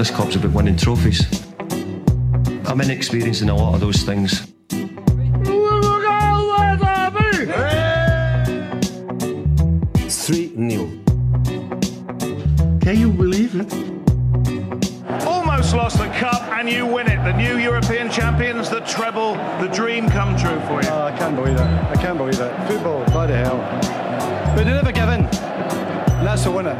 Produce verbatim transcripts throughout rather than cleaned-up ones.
this club's about winning trophies. I'm inexperienced in a lot of those things. three nil. Can you believe it? Almost lost the cup and you win it. The new European champions, the treble, the dream come true for you. Oh, I can't believe it. I can't believe it. Football, bloody hell. But they never give in. And that's the winner.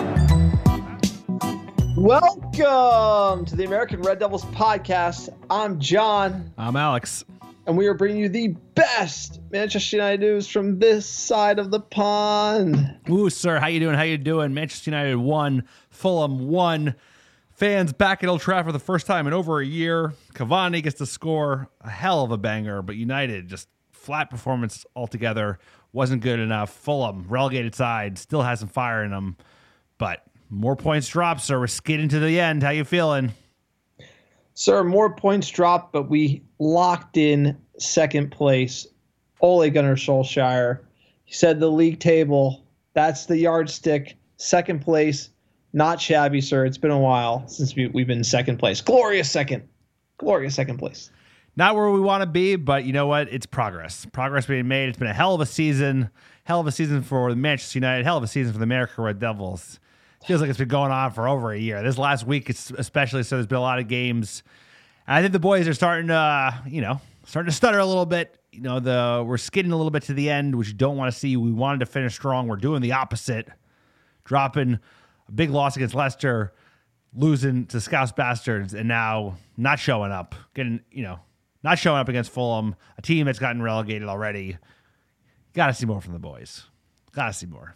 Welcome to the American Red Devils podcast. I'm John. I'm Alex. And we are bringing you the best Manchester United news from this side of the pond. Ooh, sir, how you doing? How you doing? Manchester United won. Fulham won. Fans back at Old Trafford for the first time in over a year. Cavani gets to score a hell of a banger, but United just flat performance altogether. Wasn't good enough. Fulham, relegated side, still has some fire in them, but more points dropped, sir. We're skidding to the end. How you feeling? Sir, more points dropped, but we locked in second place. Ole Gunnar Solskjaer. He said the league table, that's the yardstick. Second place, not shabby, sir. It's been a while since we, we've been second place. Glorious second. Glorious second place. Not where we want to be, but you know what? It's progress. Progress being made. It's been a hell of a season. Hell of a season for Manchester United. Hell of a season for the American Red Devils. Feels like it's been going on for over a year. This last week, it's especially, so there's been a lot of games. And I think the boys are starting to, uh, you know, starting to stutter a little bit. You know, the we're skidding a little bit to the end, which you don't want to see. We wanted to finish strong. We're doing the opposite. Dropping a big loss against Leicester, losing to Scouse Bastards, and now not showing up. Getting, you know, not showing up against Fulham, a team that's gotten relegated already. Got to see more from the boys. Got to see more.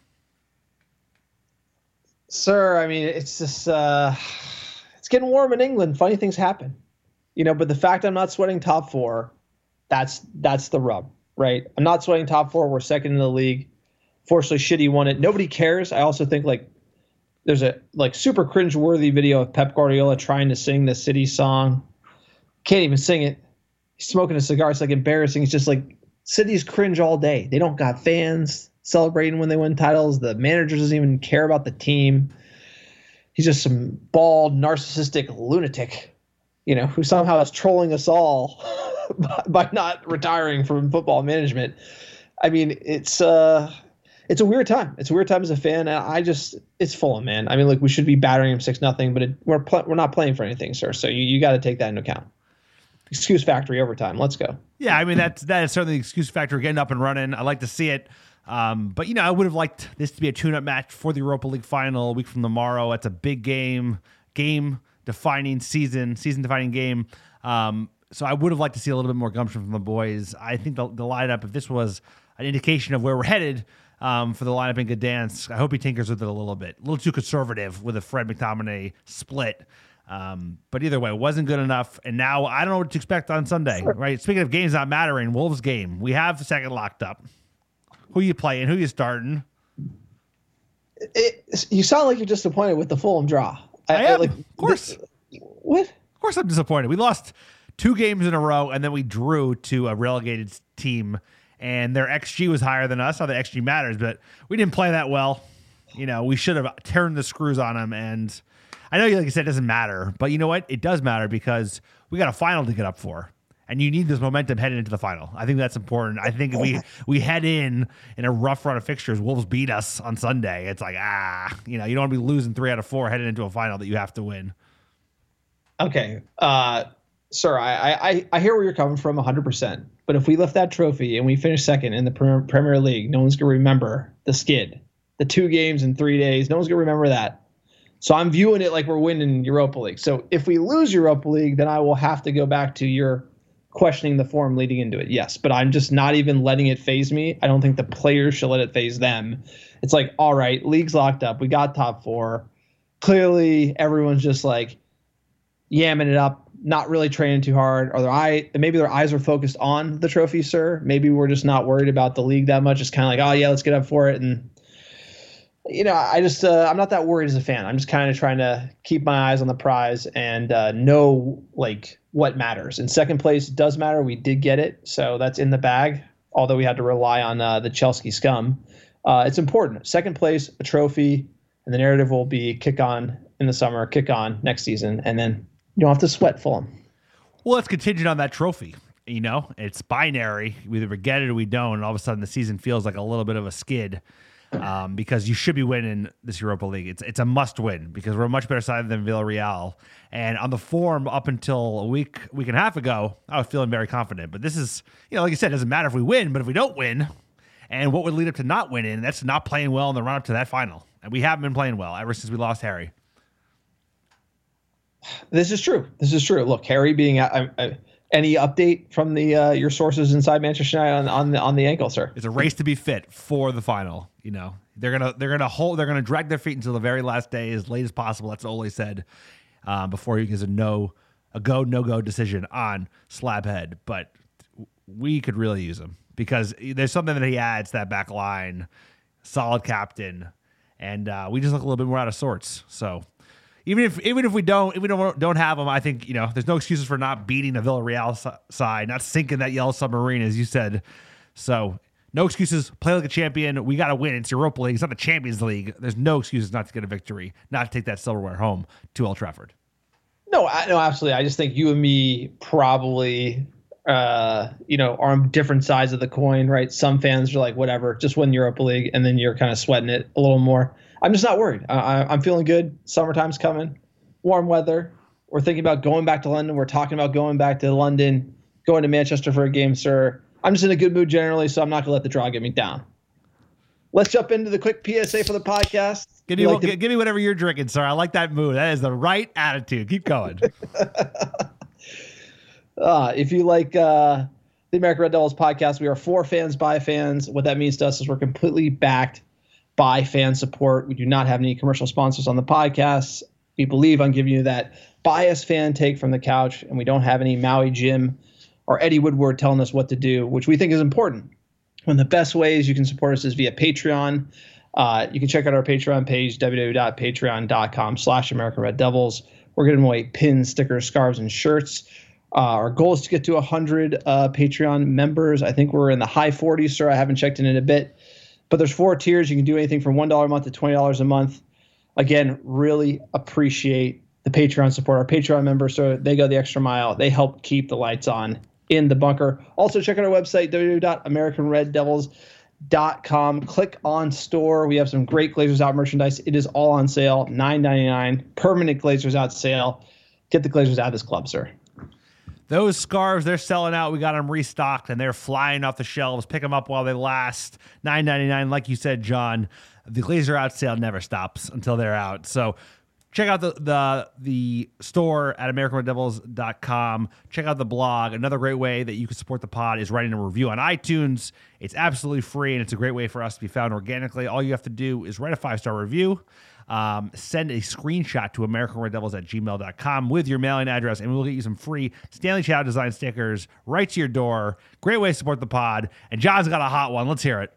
Sir, I mean, it's just, uh, it's getting warm in England. Funny things happen, you know, but the fact I'm not sweating top four, that's, that's the rub, right? I'm not sweating top four. We're second in the league. Fortunately, Shitty won it. Nobody cares. I also think like there's a like super cringeworthy video of Pep Guardiola trying to sing the City song. Can't even sing it. He's smoking a cigar. It's like embarrassing. It's just like City's cringe all day. They don't got fans celebrating when they win titles. The manager doesn't even care about the team. He's just some bald, narcissistic lunatic, you know, who somehow is trolling us all by, by not retiring from football management. I mean, it's uh, it's a weird time. It's a weird time as a fan. And I just, it's Fulham, man. I mean, like we should be battering him six nothing, but it, we're pl- we're not playing for anything, sir. So you, you got to take that into account. Excuse factory overtime. Let's go. Yeah, I mean that's that is certainly the excuse factory getting up and running. I like to see it. Um, but, you know, I would have liked this to be a tune-up match for the Europa League final a week from tomorrow. It's a big game, game-defining season, season-defining game. Um, so I would have liked to see a little bit more gumption from the boys. I think the, the lineup, if this was an indication of where we're headed um, for the lineup in Gdansk, I hope he tinkers with it a little bit. A little too conservative with a Fred McTominay split. Um, but either way, it wasn't good enough. And now I don't know what to expect on Sunday, right? Speaking of games not mattering, Wolves game. We have the second locked up. Who you playing? Who you starting? It, you sound like you're disappointed with the Fulham draw. I, I am, like, of course. This, what? Of course I'm disappointed. We lost two games in a row, and then we drew to a relegated team, and their X G was higher than us. Not that X G matters, but we didn't play that well. You know, we should have turned the screws on them, and I know, like I said, it doesn't matter, but you know what? It does matter because we got a final to get up for. And you need this momentum heading into the final. I think that's important. I think we we head in in a rough run of fixtures. Wolves beat us on Sunday. It's like, ah, you know, you don't want to be losing three out of four heading into a final that you have to win. Okay. Uh, sir, I, I, I hear where you're coming from one hundred percent. But if we lift that trophy and we finish second in the Premier League, no one's going to remember the skid. The two games in three days, no one's going to remember that. So I'm viewing it like we're winning Europa League. So if we lose Europa League, then I will have to go back to your questioning the form leading into it. Yes, but I'm just not even letting it phase me. I don't think the players should let it phase them. It's like, all right, league's locked up. We got top four. Clearly, everyone's just like yamming it up, not really training too hard. Or their eye, maybe their eyes are focused on the trophy, sir. Maybe we're just not worried about the league that much. It's kind of like, oh yeah, let's get up for it. And you know, I just uh, I'm not that worried as a fan. I'm just kind of trying to keep my eyes on the prize and uh, know like what matters. And second place does matter. We did get it, so that's in the bag. Although we had to rely on uh, the Chelsea scum, uh, it's important. Second place, a trophy, and the narrative will be kick on in the summer, kick on next season, and then you don't have to sweat Fulham. Well, it's contingent on that trophy. You know, it's binary. We either get it or we don't. And all of a sudden the season feels like a little bit of a skid um, because you should be winning this Europa League. It's it's a must win because we're a much better side than Villarreal. And on the form up until a week, week and a half ago, I was feeling very confident. But this is, you know, like I said, it doesn't matter if we win, but if we don't win, and what would lead up to not winning, that's not playing well in the run up to that final. And we haven't been playing well ever since we lost Harry. This is true. This is true. Look, Harry being I, I, any update from the uh, your sources inside Manchester United on, on the on the ankle, sir? It's a race to be fit for the final. You know, they're gonna they're gonna hold they're gonna drag their feet until the very last day, as late as possible. That's what Ole said um, before he gives a no a go no go decision on Slabhead. But we could really use him because there's something that he adds to that back line, solid captain, and uh, we just look a little bit more out of sorts. So. Even if even if we don't if we don't don't have them, I think you know there's no excuses for not beating a Villarreal side, not sinking that yellow submarine as you said. So no excuses. Play like a champion. We got to win. It's Europa League. It's not the Champions League. There's no excuses not to get a victory, not to take that silverware home to Old Trafford. No, I, no, absolutely. I just think you and me probably, uh, you know, are on different sides of the coin, right? Some fans are like, whatever, just win Europa League, and then you're kind of sweating it a little more. I'm just not worried. I, I'm feeling good. Summertime's coming, warm weather. We're thinking about going back to London. We're talking about going back to London, going to Manchester for a game, sir. I'm just in a good mood generally, so I'm not going to let the draw get me down. Let's jump into the quick P S A for the podcast. Give me, like give, to- give me whatever you're drinking, sir. I like that mood. That is the right attitude. Keep going. uh, if you like uh, the American Red Devils podcast, we are for fans, by fans. What that means to us is we're completely backed by fan support. We do not have any commercial sponsors on the podcast. We believe on giving you that biased fan take from the couch, and we don't have any Maui Jim or Eddie Woodward telling us what to do, which we think is important. One of the best ways you can support us is via Patreon. Uh, you can check out our Patreon page, www.patreon.com slash American Red Devils. We're giving away pins, stickers, scarves, and shirts. Uh, our goal is to get to one hundred uh, Patreon members. I think we're in the high forties, sir. I haven't checked in in a bit. But there's four tiers. You can do anything from one dollar a month to twenty dollars a month. Again, really appreciate the Patreon support. Our Patreon members, so they go the extra mile. They help keep the lights on in the bunker. Also, check out our website, w w w dot american red devils dot com. Click on store. We have some great Glazers Out merchandise. It is all on sale, nine ninety-nine. Permanent Glazers Out sale. Get the Glazers out of this club, sir. Those scarves, they're selling out. We got them restocked, and they're flying off the shelves. Pick them up while they last. nine ninety-nine, like you said, John. The Glazer Out sale never stops until they're out. So check out the the the store at american red devils dot com. Check out the blog. Another great way that you can support the pod is writing a review on iTunes. It's absolutely free, and it's a great way for us to be found organically. All you have to do is write a five-star review. Um, send a screenshot to american red devils at gmail dot com with your mailing address, and we'll get you some free Stanley Chow design stickers right to your door. Great way to support the pod. And John's got a hot one. Let's hear it.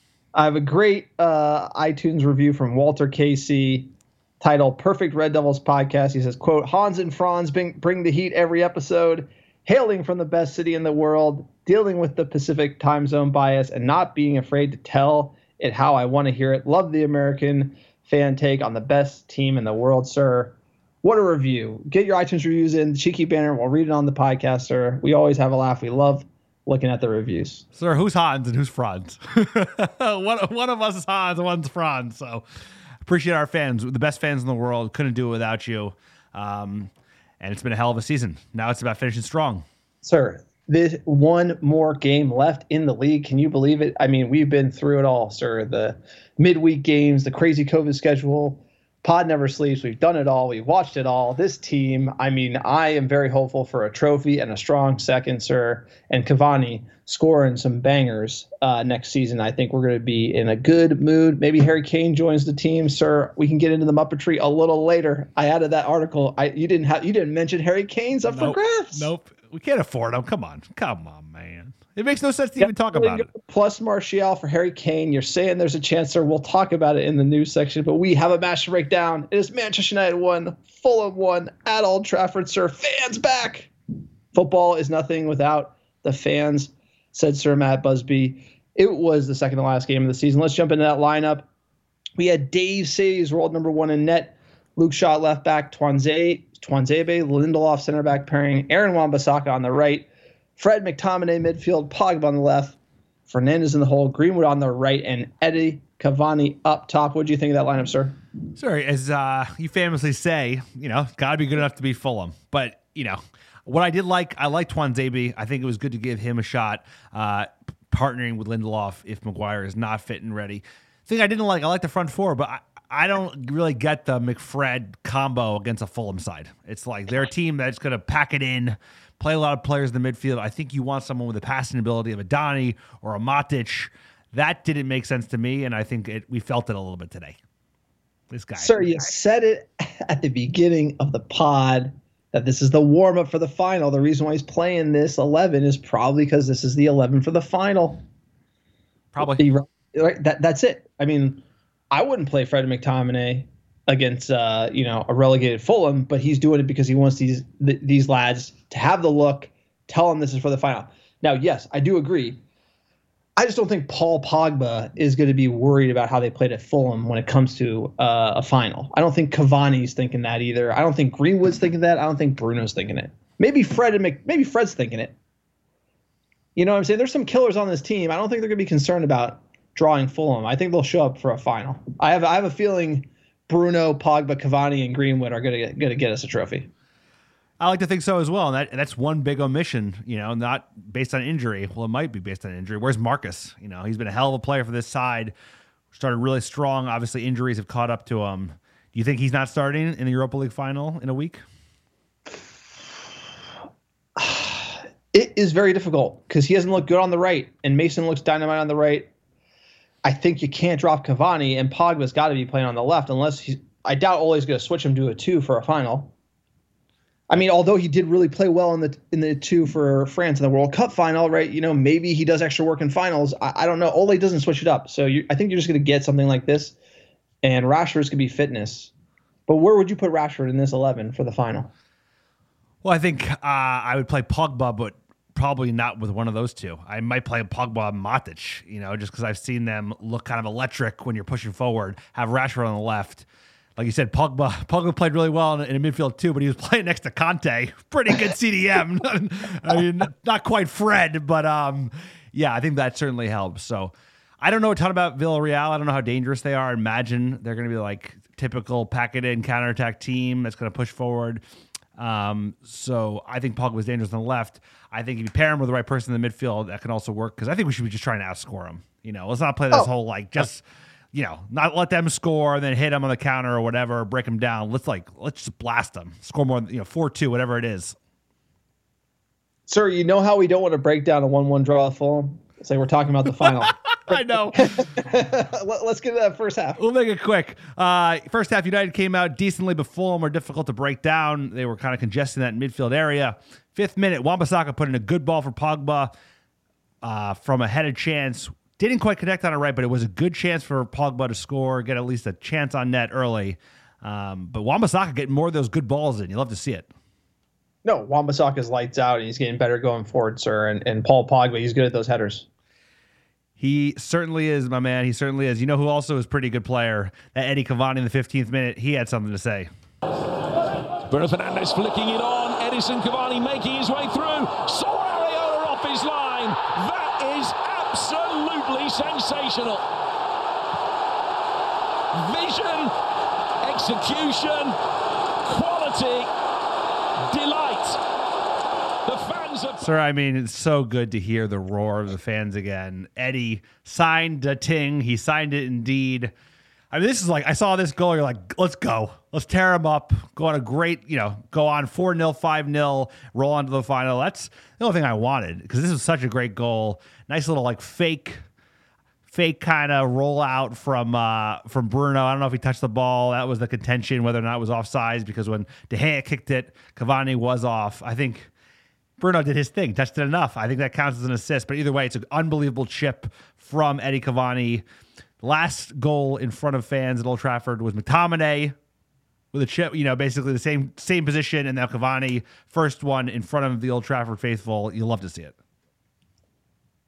I have a great uh, iTunes review from Walter Casey titled Perfect Red Devils Podcast. He says, quote, Hans and Franz bring, bring the heat every episode, hailing from the best city in the world, dealing with the Pacific time zone bias, and not being afraid to tell it how I want to hear it. Love the American fan take on the best team in the world, sir. What a review. Get your iTunes reviews in, cheeky banner. We'll read it on the podcast, sir. We always have a laugh. We love looking at the reviews. Sir, who's Hans and who's Franz? one, one of us is Hans and one's Franz. So appreciate our fans. The best fans in the world. Couldn't do it without you. Um, and it's been a hell of a season. Now it's about finishing strong. Sir, there's one more game left in the league. Can you believe it? I mean, we've been through it all, sir. The midweek games, the crazy COVID schedule. Pod never sleeps. We've done it all. We've watched it all. This team, I mean, I am very hopeful for a trophy and a strong second, sir. And Cavani scoring some bangers uh, next season. I think we're going to be in a good mood. Maybe Harry Kane joins the team, sir. We can get into the Muppetry a little later. I added that article. I you didn't have you didn't mention Harry Kane's up nope, for grabs. Nope. We can't afford him. Come on. Come on, man. It makes no sense to even talk about it. Plus Martial for Harry Kane. You're saying there's a chance, sir. We'll talk about it in the news section, but we have a match to break down. It is Manchester United one, Fulham one at Old Trafford, sir. Fans back. Football is nothing without the fans, said Sir Matt Busby. It was the second to last game of the season. Let's jump into that lineup. We had Dave Sayes rolled number one in net. Luke Shaw left back, Twanzebe, Twanzebe, Lindelof center back pairing, Aaron Wan-Bissaka on the right, Fred McTominay midfield, Pogba on the left, Fernandes in the hole, Greenwood on the right, and Eddie Cavani up top. What do you think of that lineup, sir? Sorry, as uh, you famously say, you know, got to be good enough to beat Fulham. But, you know, what I did like, I liked Twanzebe. I think it was good to give him a shot, uh, partnering with Lindelof if Maguire is not fit and ready. Thing I didn't like, I like the front four, but I, I don't really get the McFred combo against a Fulham side. It's like they're a team that's going to pack it in, play a lot of players in the midfield. I think you want someone with the passing ability of a Donny or a Matic. That didn't make sense to me, and I think it, we felt it a little bit today. This guy. Sir, you said it at the beginning of the pod that this is the warm-up for the final. The reason why he's playing this eleven is probably because this is the eleven for the final. Probably. Right? That, that's it. I mean, I wouldn't play Fred McTominay against uh, you know, a relegated Fulham, but he's doing it because he wants these th- these lads to have the look, tell them this is for the final. Now, yes, I do agree. I just don't think Paul Pogba is going to be worried about how they played at Fulham when it comes to uh, a final. I don't think Cavani's thinking that either. I don't think Greenwood's thinking that. I don't think Bruno's thinking it. Maybe Fred and Mc, maybe Fred's thinking it. You know what I'm saying? There's some killers on this team. I don't think they're going to be concerned about drawing Fulham. I think they'll show up for a final. I have I have a feeling Bruno, Pogba, Cavani, and Greenwood are going to going to get us a trophy. I like to think so as well, and that that's one big omission, you know, not based on injury. Well, it might be based on injury. Where's Marcus? You know, he's been a hell of a player for this side. Started really strong. Obviously, injuries have caught up to him. Do you think he's not starting in the Europa League final in a week? It is very difficult because he hasn't looked good on the right, and Mason looks dynamite on the right. I think you can't drop Cavani, and Pogba's got to be playing on the left unless he's – I doubt Ole's going to switch him to a two for a final. I mean, although he did really play well in the in the two for France in the World Cup final, right? You know, maybe he does extra work in finals. I, I don't know. Ole doesn't switch it up. So you, I think you're just going to get something like this, and Rashford's going to be fitness. But where would you put Rashford in this eleven for the final? Well, I think uh, I would play Pogba, but probably not with one of those two. I might play Pogba and Matic, you know, just because I've seen them look kind of electric when you're pushing forward. Have Rashford on the left. Like you said, Pogba Pogba played really well in, in a midfield too, but he was playing next to Conte. Pretty good C D M. I mean, not quite Fred, but um, yeah, I think that certainly helps. So I don't know a ton about Villarreal. I don't know how dangerous they are. I imagine they're going to be like typical pack-it-in counterattack team that's going to push forward. Um, so I think Pogba was dangerous on the left. I think if you pair him with the right person in the midfield, that can also work because I think we should be just trying to outscore him. You know, let's not play this oh. whole like just. You know, not let them score and then hit them on the counter or whatever, break them down. Let's like, let's just blast them. Score more, you know, four two, whatever it is. Sir, you know how we don't want to break down a one one draw at Fulham? It's like we're talking about the final. I know. Let's get to that first half. We'll make it quick. Uh, first half, United came out decently, but Fulham were difficult to break down. They were kind of congesting that midfield area. Fifth minute, Wan-Bissaka put in a good ball for Pogba uh, from a headed chance. Didn't quite connect on it right, but it was a good chance for Pogba to score, get at least a chance on net early. Um, but Wan-Bissaka getting more of those good balls in. You love to see it. No, Wan-Bissaka's lights out, and he's getting better going forward, sir. And, and Paul Pogba, he's good at those headers. He certainly is, my man. He certainly is. You know who also is a pretty good player? That Eddie Cavani in the fifteenth minute. He had something to say. Bruno Fernandes flicking it on. Edison Cavani making his way through. Saw Areola off his line. That is absolutely sensational. Vision, execution, quality, delight. The fans are... Sir, I mean, it's so good to hear the roar of the fans again. Eddie signed a ting. He signed it indeed. I mean, this is like, I saw this goal, you're like, let's go. Let's tear him up. Go on a great, you know, go on four nil, five nil, roll on to the final. That's the only thing I wanted because this was such a great goal. Nice little like fake, fake kind of rollout from uh, from Bruno. I don't know if he touched the ball. That was the contention, whether or not it was offsides, because when De Gea kicked it, Cavani was off. I think Bruno did his thing, touched it enough. I think that counts as an assist. But either way, it's an unbelievable chip from Eddie Cavani. Last goal in front of fans at Old Trafford was McTominay with a chip, you know, basically the same same position, and now Cavani, first one in front of the Old Trafford faithful. You'll love to see it.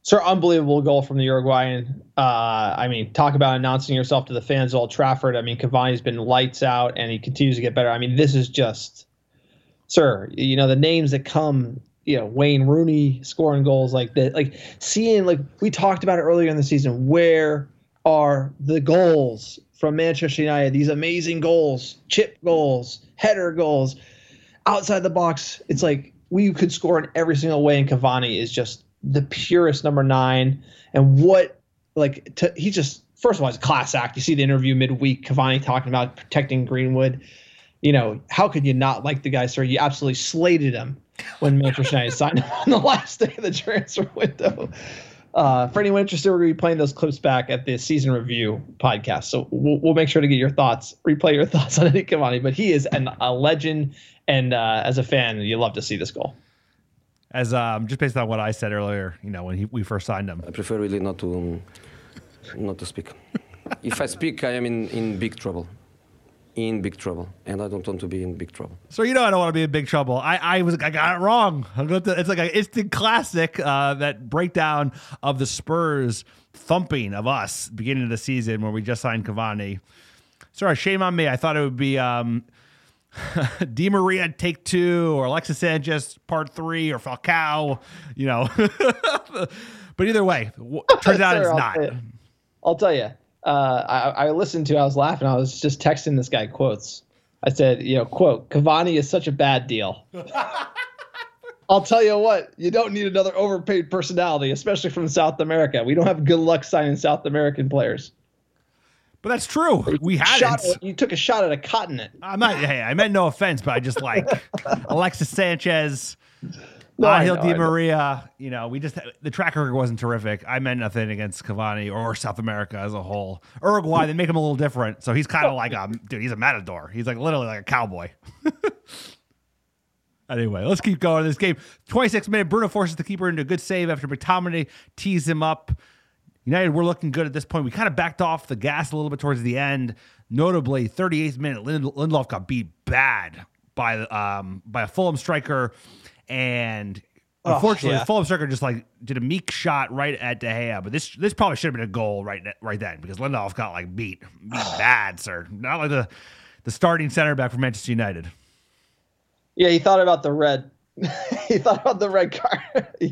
Sir, unbelievable goal from the Uruguayan. Uh, I mean, talk about announcing yourself to the fans of Old Trafford. I mean, Cavani's been lights out, and he continues to get better. I mean, this is just, sir, you know, the names that come, you know, Wayne Rooney scoring goals like that. Like, seeing, like, we talked about it earlier in the season, where are the goals from Manchester United? These amazing goals, chip goals, header goals, outside the box. It's like we could score in every single way, and Cavani is just the purest number nine. And what, like, to, he just, first of all, it's a class act. You see the interview midweek, Cavani talking about protecting Greenwood. You know, how could you not like the guy, sir? You absolutely slated him when Manchester United signed him on the last day of the transfer window. Uh, for anyone interested, we're going to be playing those clips back at the season review podcast. So we'll, we'll make sure to get your thoughts, replay your thoughts on Eddie Cavani. But he is an, a legend. And uh, as a fan, you love to see this goal. As um, just based on what I said earlier, you know, when he, we first signed him. I prefer really not to um, not to speak. If I speak, I am in, in big trouble. In big trouble, and I don't want to be in big trouble. So you know I don't want to be in big trouble. I, I was I got it wrong. I'm going to, it's like an instant classic, uh, that breakdown of the Spurs thumping of us beginning of the season where we just signed Cavani. Sorry, shame on me. I thought it would be um, Di Maria take two, or Alexis Sanchez part three, or Falcao. You know, but either way, turns out Sir, it's I'll not. tell you. I'll tell you. Uh, I, I listened to, I was laughing. I was just texting this guy quotes. I said, you know, quote, Cavani is such a bad deal. I'll tell you what, you don't need another overpaid personality, especially from South America. We don't have good luck signing South American players. But that's true. We hadn't. Shot, you took a shot at a continent. I'm not, hey, I meant no offense, but I just like Alexis Sanchez, No, I Angel know, Di I know. Maria. You know, we just, the track record wasn't terrific. I meant nothing against Cavani or South America as a whole. Uruguay, they make him a little different. So he's kind of like a, dude, he's a matador. He's like literally like a cowboy. Anyway, let's keep going in this game. twenty-six minute, Bruno forces the keeper into a good save after McTominay tees him up. United were looking good at this point. We kind of backed off the gas a little bit towards the end. Notably, thirty-eighth minute, Lind- Lindelof got beat bad by um by a Fulham striker, and Oh, unfortunately, yeah. the Fulham striker just like did a meek shot right at De Gea. But this this probably should have been a goal right right then, because Lindelof got like beat, beat bad, sir. Not like the the starting center back for Manchester United. Yeah, he thought about the red. he thought about the red card. yeah.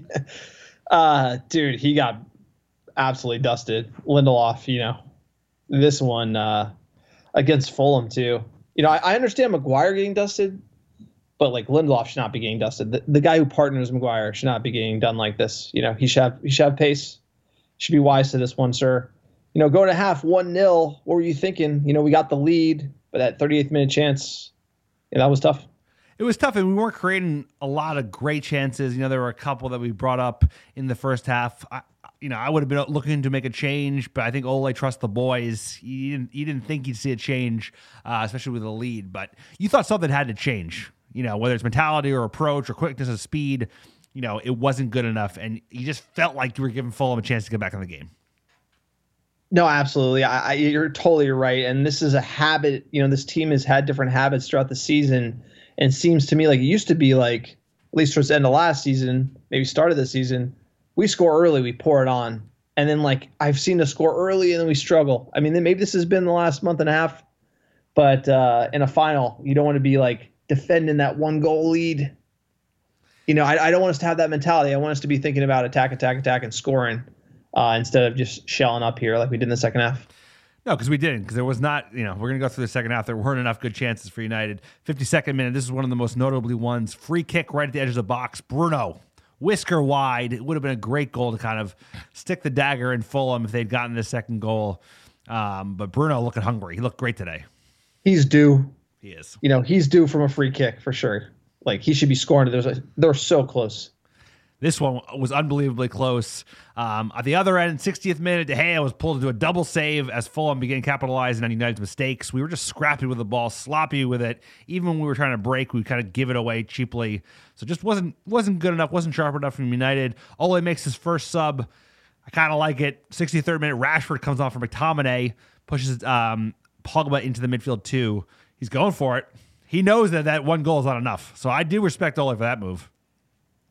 uh, dude, he got absolutely dusted. Lindelof, you know, this one uh, against Fulham too. You know, I, I understand Maguire getting dusted, but like Lindelof should not be getting dusted. The, the guy who partners Maguire should not be getting done like this. You know, he should have he should have pace. Should be wise to this one, sir. You know, going to half one nil. What were you thinking? You know, we got the lead, but that thirty-eighth minute chance, yeah, that was tough. It was tough, and we weren't creating a lot of great chances. You know, there were a couple that we brought up in the first half. I, you know, I would have been looking to make a change, but I think Ole trusts the boys. He didn't, he didn't think he'd see a change, uh, especially with a lead. But you thought something had to change. You know, whether it's mentality or approach or quickness of speed, you know, it wasn't good enough, and you just felt like you were giving Fulham a chance to get back in the game. No, absolutely. I, I, you're totally right. And this is a habit. You know, this team has had different habits throughout the season. And seems to me like it used to be like, at least towards the end of last season, maybe start of the season, we score early, we pour it on. And then like I've seen us score early and then we struggle. I mean, then maybe this has been the last month and a half. But uh, in a final, you don't want to be like defending that one goal lead. You know, I, I don't want us to have that mentality. I want us to be thinking about attack, attack, attack, and scoring uh, instead of just shelling up here like we did in the second half. No, because we didn't. Because there was not, you know, we're going to go through the second half. There weren't enough good chances for United. fifty-second minute, this is one of the most notably ones. Free kick right at the edge of the box. Bruno, whisker wide. It would have been a great goal to kind of stick the dagger in Fulham if they'd gotten the second goal. Um, but Bruno looking hungry. He looked great today. He's due. He is. You know, he's due from a free kick for sure. Like he should be scoring. They're, they're so close. This one was unbelievably close. Um, at the other end, sixtieth minute, De Gea was pulled into a double save as Fulham began capitalizing on United's mistakes. We were just scrappy with the ball, sloppy with it. Even when we were trying to break, we kind of give it away cheaply. So just wasn't wasn't good enough, wasn't sharp enough from United. Ole makes his first sub. I kind of like it. sixty-third minute, Rashford comes on for McTominay, pushes um, Pogba into the midfield too. He's going for it. He knows that that one goal is not enough. So I do respect Ole for that move.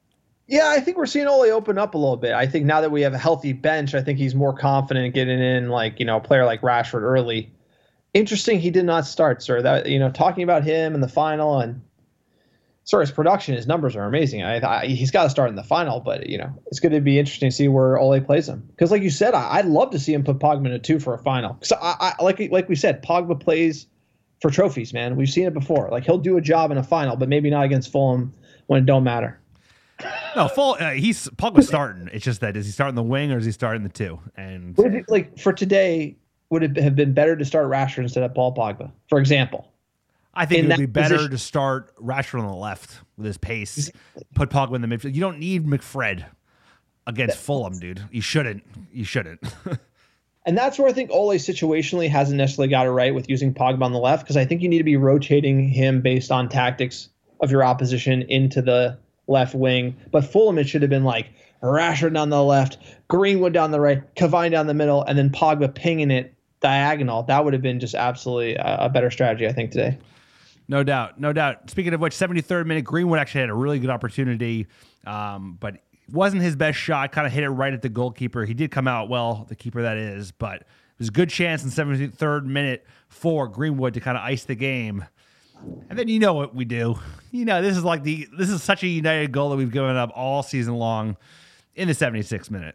Yeah, I think we're seeing Ole open up a little bit. I think now that we have a healthy bench, I think he's more confident getting in, like, you know, a player like Rashford early. Interesting, he did not start, sir. That, you know, talking about him in the final, and sir, his production, his numbers are amazing. I, I, he's got to start in the final, but, you know, it's going to be interesting to see where Ole plays him. Because, like you said, I, I'd love to see him put Pogba in a two for a final. Because, I, I, like like we said, Pogba plays for trophies, man. We've seen it before. Like, he'll do a job in a final, but maybe not against Fulham when it don't matter. No, full. Uh, he's Pogba's starting. It's just that is he starting the wing or is he starting the two? And would it, like for today, would it have been better to start Rashford instead of Paul Pogba, for example? I think in it would be better position. to start Rashford on the left with his pace. Put Pogba in the midfield. You don't need McFred against that, Fulham, dude. You shouldn't. You shouldn't. And that's where I think Ole situationally hasn't necessarily got it right with using Pogba on the left, because I think you need to be rotating him based on tactics of your opposition into the left wing. But Fulham, it should have been like Rashford down the left, Greenwood down the right, Cavani down the middle, and then Pogba pinging it diagonal. That would have been just absolutely a, a better strategy, I think, today. No doubt, no doubt. Speaking of which, seventy-third minute, Greenwood actually had a really good opportunity, um, but wasn't his best shot. Kind of hit it right at the goalkeeper. He did come out well, the keeper that is, but it was a good chance in seventy-third minute for Greenwood to kind of ice the game. And then you know what we do. You know, this is like the this is such a United goal that we've given up all season long in the seventy-sixth minute.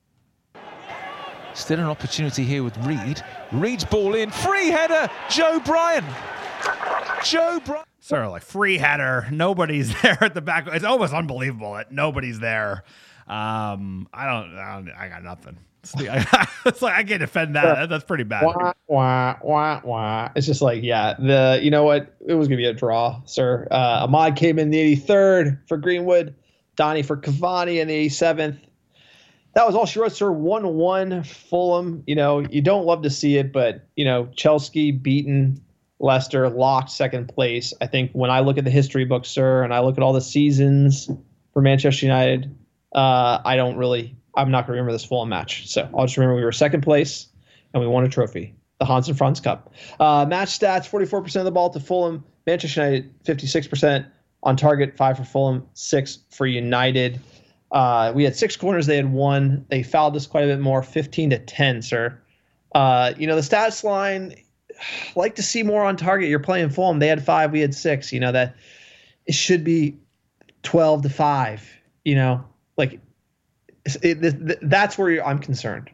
Still an opportunity here with Reed. Reed's ball in. Free header, Joe Bryan. Joe Bryan. Sort of like free header. Nobody's there at the back. It's almost unbelievable that nobody's there. Um, I don't, I don't, I got nothing. It's like I can't defend that. That's pretty bad. Wah, wah, wah, wah. It's just like, yeah, the you know what? It was gonna be a draw, sir. Uh, Ahmad came in the eighty-third for Greenwood, Donny for Cavani in the eighty-seventh. That was all she wrote, sir. one one Fulham. You know, you don't love to see it, but you know, Chelsea beaten Leicester, locked second place. I think when I look at the history book, sir, and I look at all the seasons for Manchester United, uh, I don't really. I'm not going to remember this Fulham match. So I'll just remember we were second place and we won a trophy, the Hans and Franz Cup. Uh, match stats, forty-four percent of the ball to Fulham. Manchester United, fifty-six percent on target, five for Fulham, six for United. Uh, we had six corners. They had one. They fouled us quite a bit more, fifteen to ten, sir. Uh, you know, the stats line, like to see more on target. You're playing Fulham. They had five. We had six. You know, that it should be twelve to five, you know, like, It, it, that's where I'm concerned.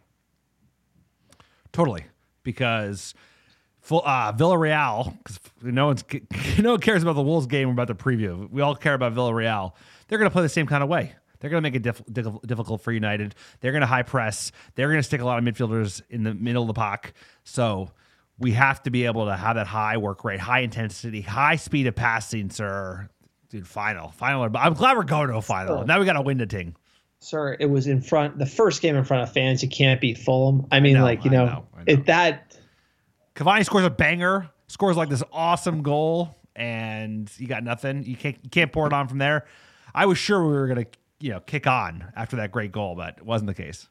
Totally, because full, uh, Villarreal, because no one's no one cares about the Wolves game. We're about to preview. We all care about Villarreal. They're going to play the same kind of way. They're going to make it diff, diff, difficult for United. They're going to high press. They're going to stick a lot of midfielders in the middle of the pack. So we have to be able to have that high work rate, high intensity, high speed of passing, sir. Dude, final, final. I'm glad we're going to a final. Now we got to win the thing. Sir, it was in front, the first game in front of fans. You can't beat Fulham. I mean, I know, like, you know, know, know. If that. Cavani scores a banger, scores like this awesome goal, and you got nothing. You can't, you can't pour it on from there. I was sure we were going to, you know, kick on after that great goal, but it wasn't the case.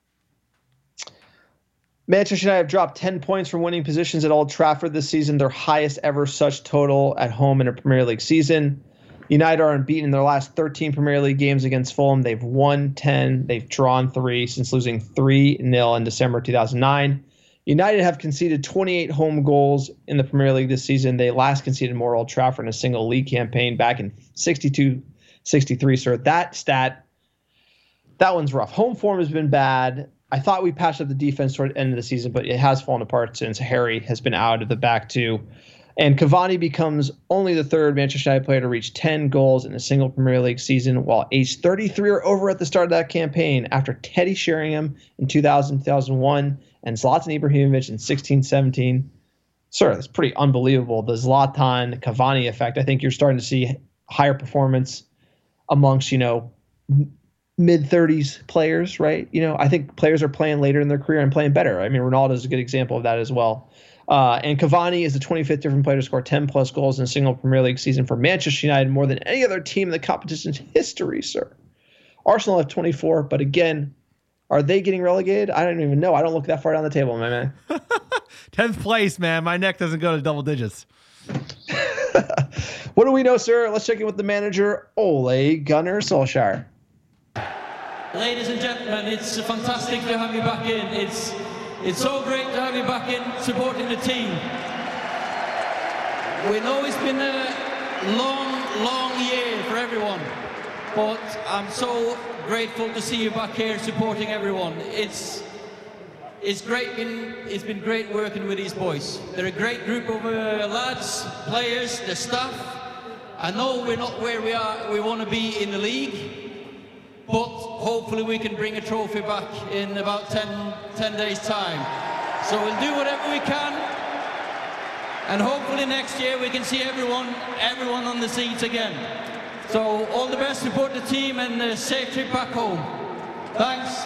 Manchester United have dropped ten points from winning positions at Old Trafford this season, their highest ever such total at home in a Premier League season. United are unbeaten in their last thirteen Premier League games against Fulham. They've won ten. They've drawn three since losing three nil in December two thousand nine. United have conceded twenty-eight home goals in the Premier League this season. They last conceded more at Old Trafford in a single league campaign back in sixty-two sixty-three. So that stat, that one's rough. Home form has been bad. I thought we patched up the defense toward the end of the season, but it has fallen apart since Harry has been out of the back two. And Cavani becomes only the third Manchester United player to reach ten goals in a single Premier League season, while age thirty-three are over at the start of that campaign after Teddy Sheringham in two thousand, two thousand one and Zlatan Ibrahimovic in sixteen seventeen. Sir, that's pretty unbelievable. The Zlatan Cavani effect. I think you're starting to see higher performance amongst, you know, mid-thirties players, right? You know, I think players are playing later in their career and playing better. I mean, Ronaldo is a good example of that as well. Uh, and Cavani is the twenty-fifth different player to score ten plus goals in a single Premier League season for Manchester United, more than any other team in the competition's history, sir. Arsenal have twenty-four, but again, are they getting relegated? I don't even know. I don't look that far down the table, my man. tenth place, man. My neck doesn't go to double digits. What do we know, sir? Let's check in with the manager, Ole Gunnar Solskjaer. Ladies and gentlemen, it's fantastic to have you back in. It's it's so great to have you back in supporting the team. We know it's been a long, long year for everyone, but I'm so grateful to see you back here supporting everyone. It's it's great. Been it's been great working with these boys. They're a great group of uh, lads, players, the staff. I know we're not where we are. We want to be in the league. But hopefully we can bring a trophy back in about ten, ten days' time. So we'll do whatever we can. And hopefully next year we can see everyone, everyone on the seats again. So all the best, support the team, and a safe trip back home. Thanks.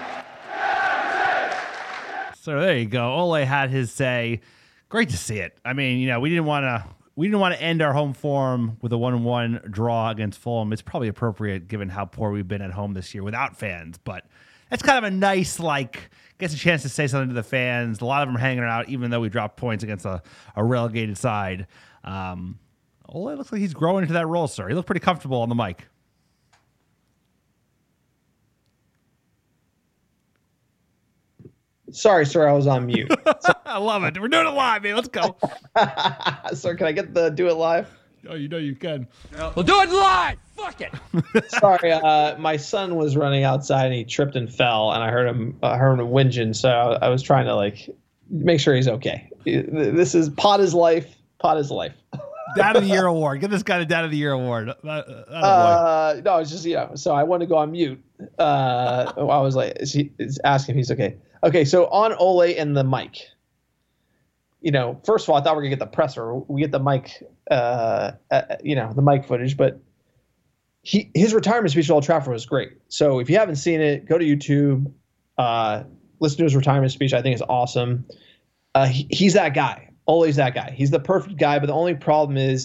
So there you go. Ole had his say. Great to see it. I mean, you know, we didn't want to we didn't want to end our home form with a one one draw against Fulham. It's probably appropriate given how poor we've been at home this year without fans. But that's kind of a nice, like, gets a chance to say something to the fans. A lot of them are hanging out, even though we dropped points against a, a relegated side. Um, Ole looks like he's growing into that role, sir. He looked pretty comfortable on the mic. Sorry, sir, I was on mute. I love it. We're doing it live, man. Let's go. Sir, can I get the do it live? Oh, you know you can. We'll do it live. Fuck it. Sorry, uh, my son was running outside and he tripped and fell, and I heard him. I heard him whinging, so I, I was trying to like make sure he's okay. This is Pod is life. Pod is life. Dad of the Year award. Give this guy the Dad of the Year award. Uh, uh, no, it's just, you know, so I wanted to go on mute. Uh, I was like, is he, is asking if he's okay. Okay, so on Ole and the mic. You know, first of all, I thought we were going to get the presser. We get the mic, uh, uh, you know, the mic footage, but he his retirement speech at Old Trafford was great. So if you haven't seen it, go to YouTube, uh, listen to his retirement speech. I think it's awesome. Uh, he, he's that guy. Ole's that guy. He's the perfect guy, but the only problem is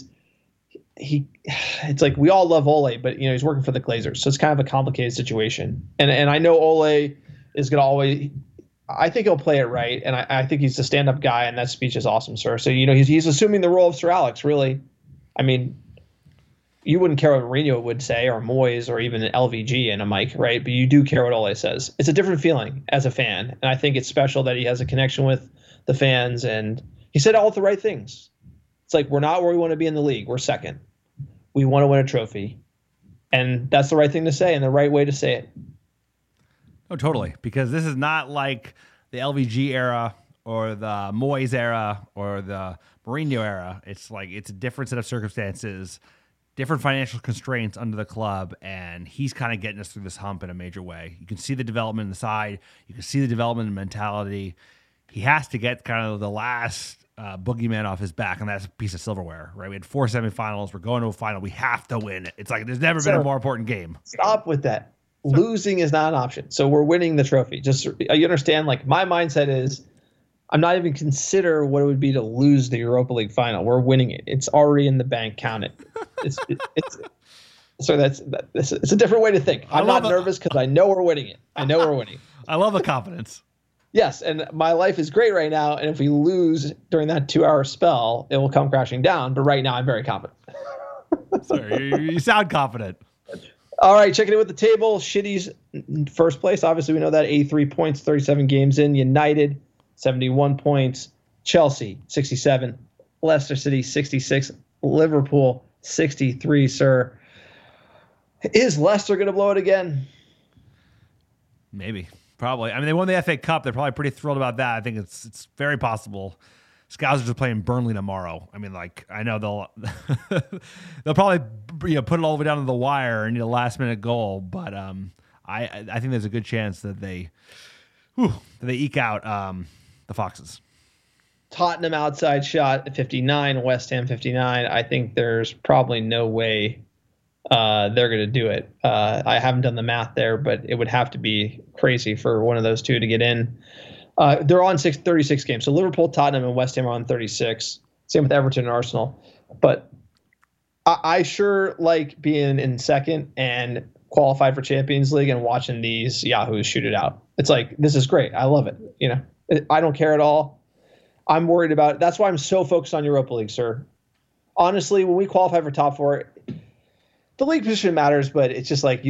he it's like we all love Ole, but you know, he's working for the Glazers. So it's kind of a complicated situation. And and I know Ole is going to always I think he'll play it right, and I, I think he's a stand-up guy, and that speech is awesome, sir. So, you know, he's he's assuming the role of Sir Alex, really. I mean, you wouldn't care what Mourinho would say, or Moyes, or even an L V G in a mic, right? But you do care what Ole says. It's a different feeling as a fan, and I think it's special that he has a connection with the fans, and he said all the right things. It's like, we're not where we want to be in the league. We're second. We want to win a trophy. And that's the right thing to say, and the right way to say it. Oh, totally. Because this is not like the L V G era or the Moyes era or the Mourinho era. It's like it's a different set of circumstances, different financial constraints under the club, and he's kind of getting us through this hump in a major way. You can see the development in the side. You can see the development in mentality. He has to get kind of the last uh, boogeyman off his back, and that's a piece of silverware, right? We had four semifinals. We're going to a final. We have to win it. It's like there's never Sir, been a more important game. Stop with that. Losing is not an option. So we're winning the trophy. Just you understand, like, my mindset is I'm not even consider what it would be to lose the Europa League final. We're winning it. It's already in the bank. Count it. It's it, it's so that's that, it's, it's a different way to think. I'm not a, nervous because I know we're winning it. I know we're winning. I love the confidence. Yes, and my life is great right now. And if we lose during that two-hour spell, it will come crashing down. But right now, I'm very confident. Sorry, you, you sound confident. All right, checking in with the table. Shitty's first place. Obviously, we know that eighty-three points, thirty-seven games in. United, seventy-one points. Chelsea, sixty-seven. Leicester City, sixty-six. Liverpool, sixty-three, sir. Is Leicester going to blow it again? Maybe. Probably. I mean, they won the F A Cup. They're probably pretty thrilled about that. I think it's it's very possible. Scousers are playing Burnley tomorrow. I mean, like, I know they'll they'll probably, you know, put it all the way down to the wire and need a last minute goal. But um, I I think there's a good chance that they whew, that they eke out um, the Foxes. Tottenham outside shot at fifty-nine, West Ham fifty-nine. I think there's probably no way uh, they're going to do it. Uh, I haven't done the math there, but it would have to be crazy for one of those two to get in. Uh, they're on six, thirty-six games. So Liverpool, Tottenham, and West Ham are on thirty-six. Same with Everton and Arsenal. But I, I sure like being in second and qualified for Champions League and watching these Yahoos shoot it out. It's like, this is great. I love it. You know, I don't care at all. I'm worried about it. That's why I'm so focused on Europa League, sir. Honestly, when we qualify for top four, the league position matters, but it's just like you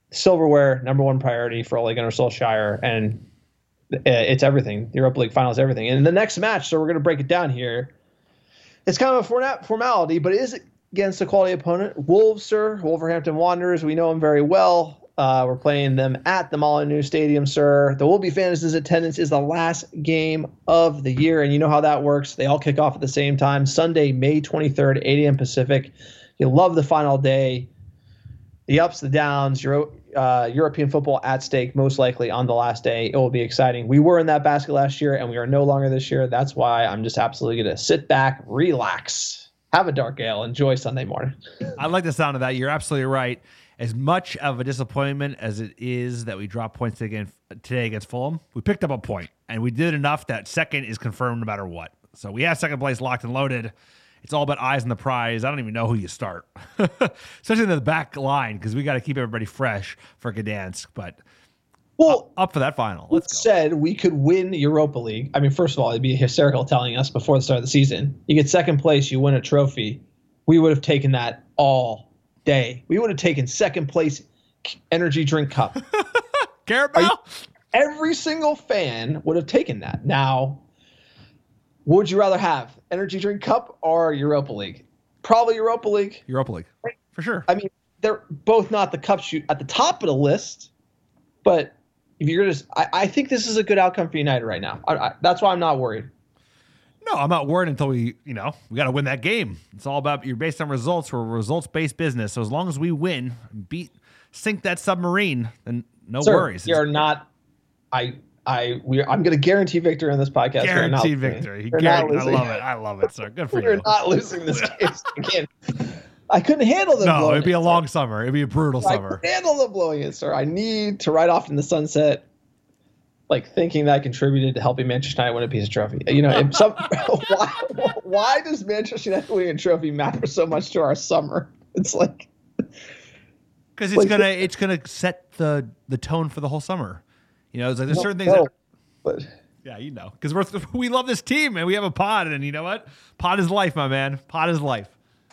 silverware, number one priority for Ole Gunnar Solskjaer, and it's everything. The Europa League final is everything. And the next match, so we're going to break it down here. It's kind of a formality, but it is against a quality opponent. Wolves, sir, Wolverhampton Wanderers. We know them very well. Uh, we're playing them at the Molineux Stadium, sir. The Wolby fans' attendance is the last game of the year, and you know how that works. They all kick off at the same time. Sunday, May twenty-third, eight a.m. Pacific. You love the final day. The ups, the downs, Euro, uh, European football at stake, most likely on the last day. It will be exciting. We were in that basket last year, and we are no longer this year. That's why I'm just absolutely going to sit back, relax, have a dark ale, enjoy Sunday morning. I like the sound of that. You're absolutely right. As much of a disappointment as it is that we dropped points again today against Fulham, we picked up a point, and we did enough that second is confirmed no matter what. So we have second place locked and loaded. It's all about eyes on the prize. I don't even know who you start, especially in the back line, because we got to keep everybody fresh for Gdansk. But well, up, up for that final. Let's go. Said we could win Europa League. I mean, first of all, it'd be hysterical telling us before the start of the season. You get second place, you win a trophy. We would have taken that all day. We would have taken second place energy drink cup. Carabao? Every single fan would have taken that. Now, would you rather have energy drink cup or Europa League? Probably Europa League. Europa League, for sure. I mean, they're both not the cups you at the top of the list, but if you're gonna, I, I think this is a good outcome for United right now. I, I, that's why I'm not worried. No, I'm not worried until we, you know, we got to win that game. It's all about you're based on results. We're a results-based business. So as long as we win, beat, sink that submarine, then no Sir, worries. You're not. I. I we I'm going to guarantee victory on this podcast. Guarantee victory. Guarantee, I love it. I love it, sir. Good for We're you. We're not losing this game. Again, I couldn't handle them. No, it'd be it, a long sir. summer. It'd be a brutal I summer. couldn't handle them blowing it, sir. I need to ride off in the sunset, like thinking that I contributed to helping Manchester United win a piece of trophy. You know, if some why why does Manchester United winning a trophy matter so much to our summer? It's like because it's like, gonna it's gonna set the the tone for the whole summer. You know, it's like there's no, certain things no, that. But yeah, you know, because we're we love this team and we have a pod, and you know what? Pod is life, my man. Pod is life.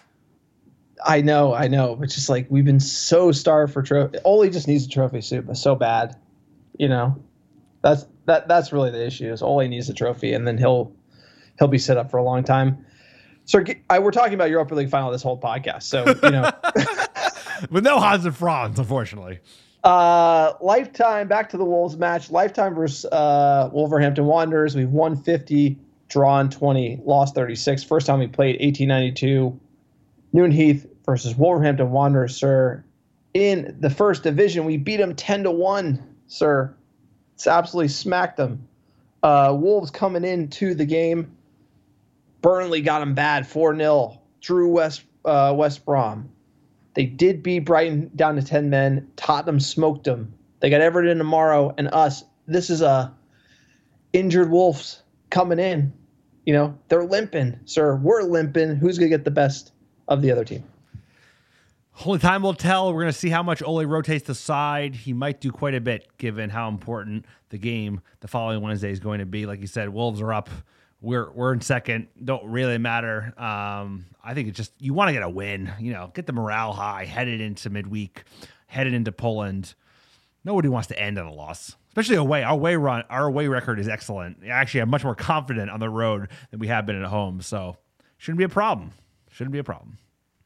I know, I know, but just like we've been so starved for trophy. Ole just needs a trophy soup, so bad. You know, that's that that's really the issue. Is Ole needs a trophy, and then he'll he'll be set up for a long time. So I, we're talking about Europa League final this whole podcast, so you know, with no Hans and Franz, unfortunately. Uh, lifetime back to the Wolves match. Lifetime versus uh, Wolverhampton Wanderers. We've won fifty, drawn twenty, lost thirty-six. First time we played eighteen ninety-two. Newton Heath versus Wolverhampton Wanderers, sir. In the first division, we beat them ten to one, sir. It's absolutely smacked them. Uh, Wolves coming into the game. Burnley got them bad, four nil. Drew West uh, West Brom. They did beat Brighton down to ten men. Tottenham smoked them. They got Everton tomorrow and us. This is a injured Wolves coming in. You know, they're limping, sir. We're limping. Who's going to get the best of the other team? Only time will tell. We're going to see how much Ole rotates the side. He might do quite a bit given how important the game the following Wednesday is going to be. Like you said, Wolves are up. We're we're in second. Don't really matter. Um, I think it's just you want to get a win. You know, get the morale high. Headed into midweek. Headed into Poland. Nobody wants to end on a loss, especially away. Our away run, our away record is excellent. Actually, I'm much more confident on the road than we have been at home. So, shouldn't be a problem. Shouldn't be a problem.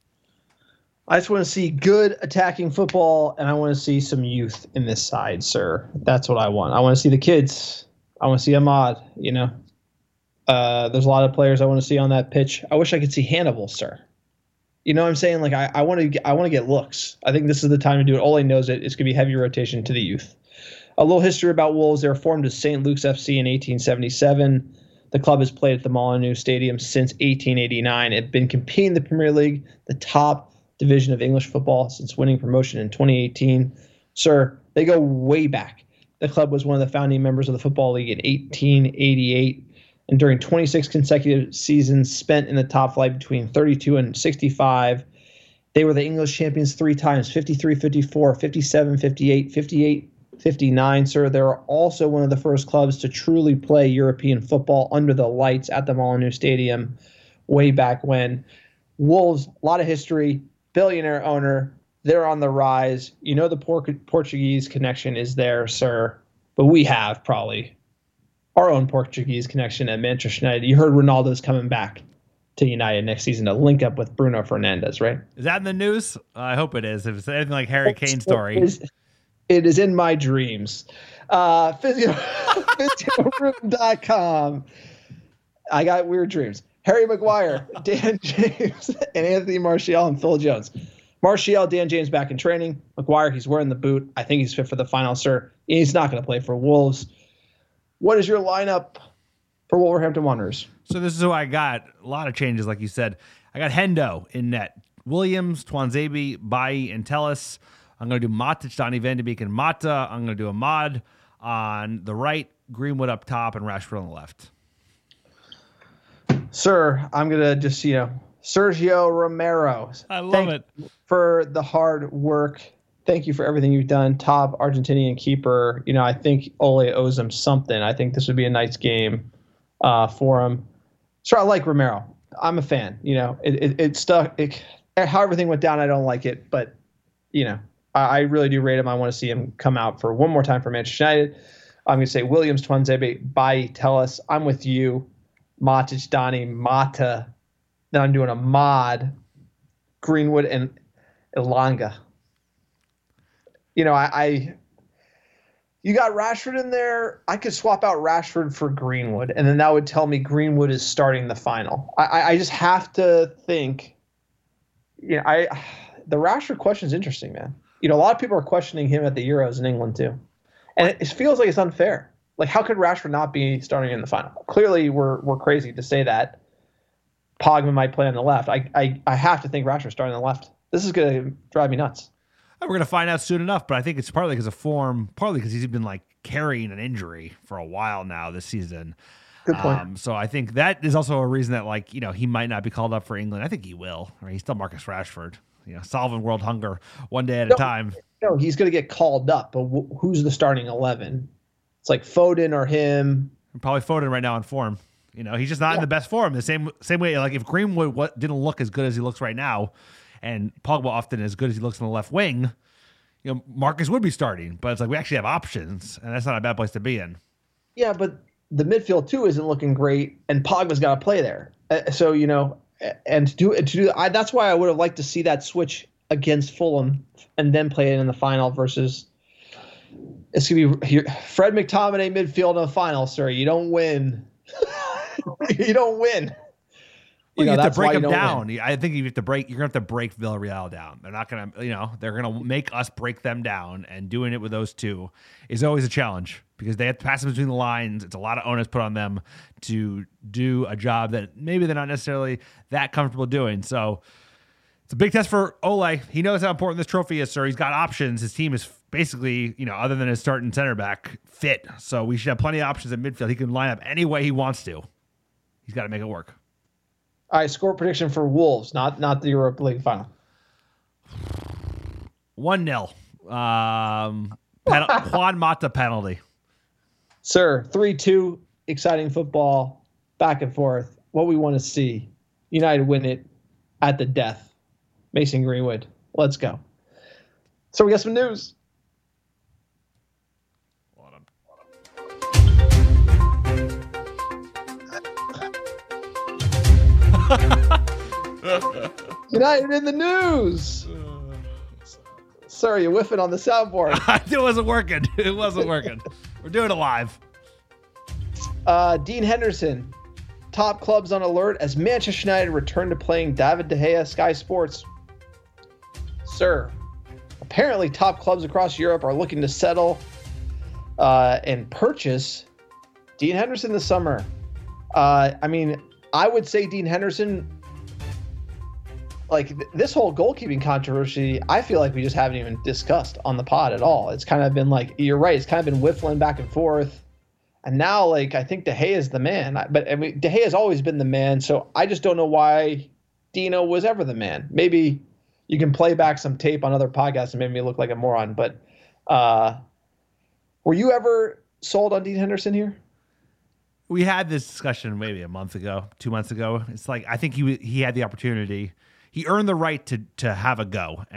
I just want to see good attacking football, and I want to see some youth in this side, sir. That's what I want. I want to see the kids. I want to see Ahmad, you know. Uh, there's a lot of players I want to see on that pitch. I wish I could see Hannibal, sir. You know what I'm saying? Like I, I want to get, I want to get looks. I think this is the time to do it. Ole knows it. It's going to be heavy rotation to the youth. A little history about Wolves. They were formed as Saint Luke's F C in eighteen seventy-seven. The club has played at the Molineux Stadium since eighteen eighty-nine. It's been competing in the Premier League, the top division of English football, since winning promotion in twenty eighteen. Sir, they go way back. The club was one of the founding members of the Football League in eighteen eighty-eight. And during twenty-six consecutive seasons spent in the top flight between thirty-two and sixty-five, they were the English champions three times, fifty-three, fifty-four, fifty-seven, fifty-eight, fifty-eight, fifty-nine, sir. They were also one of the first clubs to truly play European football under the lights at the Molineux Stadium way back when. Wolves, a lot of history, billionaire owner, They're on the rise. You know the Por- Portuguese connection is there, sir. But we have probably our own Portuguese connection at Manchester United. You heard Ronaldo's coming back to United next season to link up with Bruno Fernandes, right? Is that in the news? I hope it is. If it's anything like Harry Kane's story. It is, it is in my dreams. Uh, physio, physioroom dot com. I got weird dreams. Harry Maguire, Dan James, and Anthony Martial and Phil Jones. Martial, Dan James back in training. Maguire, he's wearing the boot. I think he's fit for the final, sir. He's not going to play for Wolves. What is your lineup for Wolverhampton Wanderers? So this is who I got. A lot of changes, like you said. I got Hendo in net. Williams, Twanzebe, Bailly, and Tellis. I'm going to do Matic, Donny van de Beek, and Mata. I'm going to do Ahmad on the right, Greenwood up top, and Rashford on the left. Sir, I'm going to just, you know, Sergio Romero. I love Thank it. you for the hard work. Thank you for everything you've done. Top Argentinian keeper. You know, I think Ole owes him something. I think this would be a nice game uh, for him. So I like Romero. I'm a fan. You know, it, it, it stuck. It, how everything went down, I don't like it. But, you know, I, I really do rate him. I want to see him come out for one more time for Manchester United. I'm going to say Williams, Twanzebe, Bailly, Tellis. I'm with you. Matic, Donny, Mata. Then I'm doing Ahmad, Greenwood, and Elanga. You know, I, I you got Rashford in there. I could swap out Rashford for Greenwood, and then that would tell me Greenwood is starting the final. I, I just have to think. You know, I the Rashford question is interesting, man. You know, a lot of people are questioning him at the Euros in England too, and it, it feels like it's unfair. Like, how could Rashford not be starting in the final? Clearly, we're we're crazy to say that. Pogba might play on the left. I I, I have to think Rashford's starting on the left. This is going to drive me nuts. We're going to find out soon enough, but I think it's partly because of form, partly because he's been like carrying an injury for a while now this season. Good point. Um, so I think that is also a reason that, like, you know, he might not be called up for England. I think he will. Right? He's still Marcus Rashford, you know, solving world hunger one day at no, a time. No, he's going to get called up, but wh- who's the starting eleven? It's like Foden or him. Probably Foden right now in form. You know, he's just not yeah. in the best form. The same same way, like if Greenwood what, didn't look as good as he looks right now, and Pogba often as good as he looks on the left wing, you know, Marcus would be starting. But it's like we actually have options, and that's not a bad place to be in. Yeah, but the midfield too isn't looking great, and Pogba's got to play there. Uh, so you know, and to do to do I, that's why I would have liked to see that switch against Fulham, and then play it in the final versus. It's gonna be here, Fred McTominay midfield in the final, sir. You don't win. you don't win. Well, you, you know, have that's to break why you them don't down. win. I think you have to break. You're gonna have to break Villarreal down. They're not gonna, you know, they're gonna make us break them down. And doing it with those two is always a challenge because they have to pass them between the lines. It's a lot of onus put on them to do a job that maybe they're not necessarily that comfortable doing. So it's a big test for Ole. He knows how important this trophy is, sir. He's got options. His team is basically, you know, other than his starting center back, fit. So we should have plenty of options at midfield. He can line up any way he wants to. He's got to make it work. All right, score prediction for Wolves, not not the Europa League final. one nil. Um, pen- Juan Mata penalty. Sir, three two, exciting football, back and forth. What we want to see. United win it at the death. Mason Greenwood, let's go. So we got some news. United in the news. Sorry, you're whiffing on the soundboard. It wasn't working. It wasn't working. We're doing it live. Uh, Dean Henderson, top clubs on alert as Manchester United return to playing David De Gea, Sky Sports. Sir, apparently top clubs across Europe are looking to settle uh, and purchase Dean Henderson this summer. Uh, I mean, I would say Dean Henderson, like th- this whole goalkeeping controversy, I feel like we just haven't even discussed on the pod at all. It's kind of been like, you're right, it's kind of been whiffling back and forth. And now, like, I think De Gea is the man. But I mean, De Gea has always been the man, so I just don't know why Dino was ever the man. Maybe you can play back some tape on other podcasts and make me look like a moron. But uh, were you ever sold on Dean Henderson here? We had this discussion maybe a month ago, two months ago. It's like I think he he had the opportunity. He earned the right to to have a go and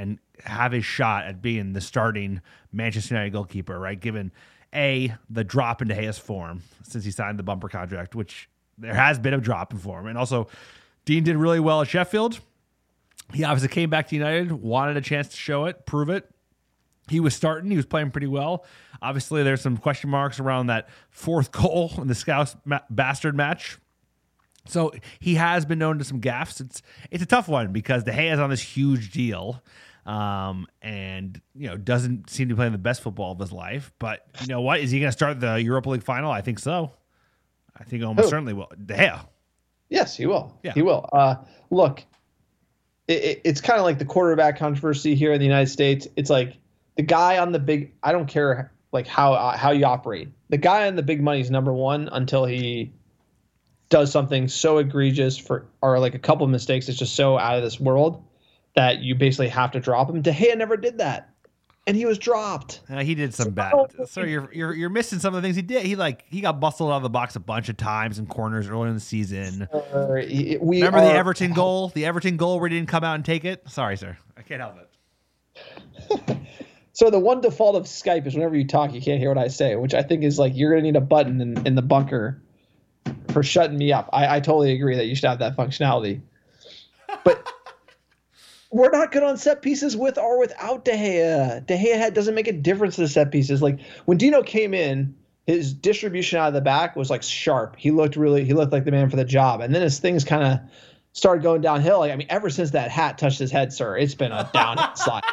have a shot at being the starting Manchester United goalkeeper, right? Given A, the drop in De Gea's form since he signed the bumper contract, which there has been a drop in form. And also, Dean did really well at Sheffield. He obviously came back to United, wanted a chance to show it, prove it. He was starting. He was playing pretty well. Obviously, there's some question marks around that fourth goal in the Scouse ma- bastard match. So he has been known to some gaffes. It's it's a tough one because De Gea is on this huge deal, um, and you know doesn't seem to be playing the best football of his life. But you know what? Is he going to start the Europa League final? I think so. I think he almost Who? certainly will. De Gea. Yes, he will. Yeah. He will. Uh, look, it, it, it's kind of like the quarterback controversy here in the United States. It's like the guy on the big. I don't care like how uh, how you operate. The guy on the big money is number one until he does something so egregious for or like a couple of mistakes that's just so out of this world that you basically have to drop him. De Gea never did that, and he was dropped. Uh, he did some bad. So you're you're you're missing some of the things he did. He like he got bustled out of the box a bunch of times in corners early in the season. Uh, he- we Remember are, the Everton goal? The Everton goal where he didn't come out and take it? Sorry, sir. I can't help it. So the one default of Skype is whenever you talk, you can't hear what I say, which I think is like you're gonna need a button in, in the bunker for shutting me up. I, I totally agree that you should have that functionality. But we're not good on set pieces with or without De Gea. De Gea had, doesn't make a difference to the set pieces. Like when Dino came in, his distribution out of the back was like sharp. He looked really, he looked like the man for the job. And then as things kind of started going downhill, like I mean, ever since that hat touched his head, sir, it's been a downhill slide.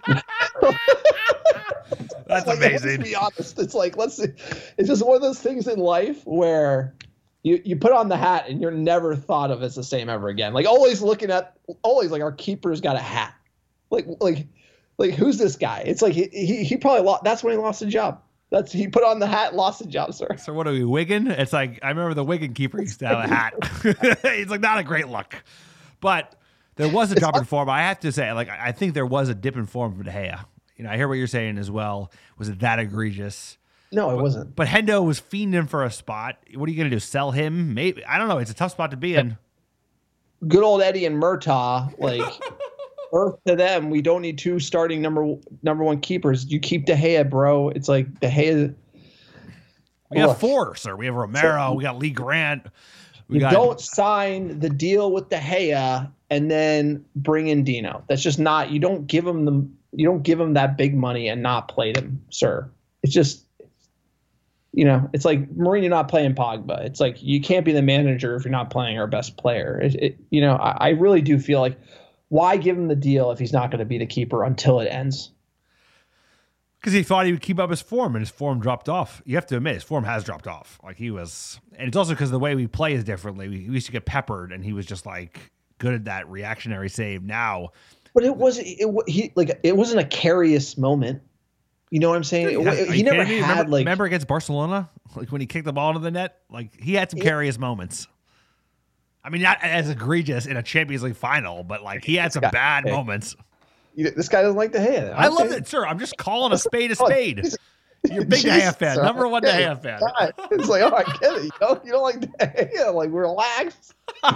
That's like, amazing. Let's be honest. It's like let's. It's just one of those things in life where you you put on the hat and you're never thought of as the same ever again. Like always looking at always like our keeper's got a hat. Like like like who's this guy? It's like he he, he probably lost. That's when he lost the job. That's he put on the hat, lost the job, sir. So what are we, Wigan? It's like I remember the Wigan keeper used to have a hat. It's like not a great look, but there was a drop in form. I have to say, like I think there was a dip in form for De Gea. You know, I hear what you're saying as well. Was it that egregious? No, it but, wasn't. But Hendo was fiending for a spot. What are you going to do? Sell him? Maybe I don't know. It's a tough spot to be in. Good old Eddie and Murtaugh, like earth to them. We don't need two starting number number one keepers. You keep De Gea, bro. It's like De Gea. We have four, sir. We have Romero. So, we got Lee Grant. We you got, don't sign the deal with De Gea and then bring in Dino. That's just not. You don't give him the. You don't give him that big money and not play them, sir. It's just, you know, it's like Mourinho not playing Pogba. It's like you can't be the manager if you're not playing our best player. It, it, you know, I, I really do feel like why give him the deal if he's not going to be the keeper until it ends? Because he thought he would keep up his form, and his form dropped off. You have to admit, his form has dropped off. Like he was, and it's also because the way we play is differently. We, we used to get peppered, and he was just like good at that reactionary save. Now. But it wasn't. It, he like it wasn't a carious moment. You know what I'm saying? Dude, it, he he never me? had remember, like. Remember against Barcelona, like when he kicked the ball into the net, like he had some Yeah. carious moments. I mean, not as egregious in a Champions League final, but like he had some guy- bad hey. moments. You, this guy doesn't like De Gea. I love Okay. it, sir. I'm just calling a spade a Oh, spade. Jesus. You're a big De Gea Jesus, fan, sir. number one De Okay. Gea fan. God. It's like, oh, I get it. You don't, you don't like De Gea. Like, relax.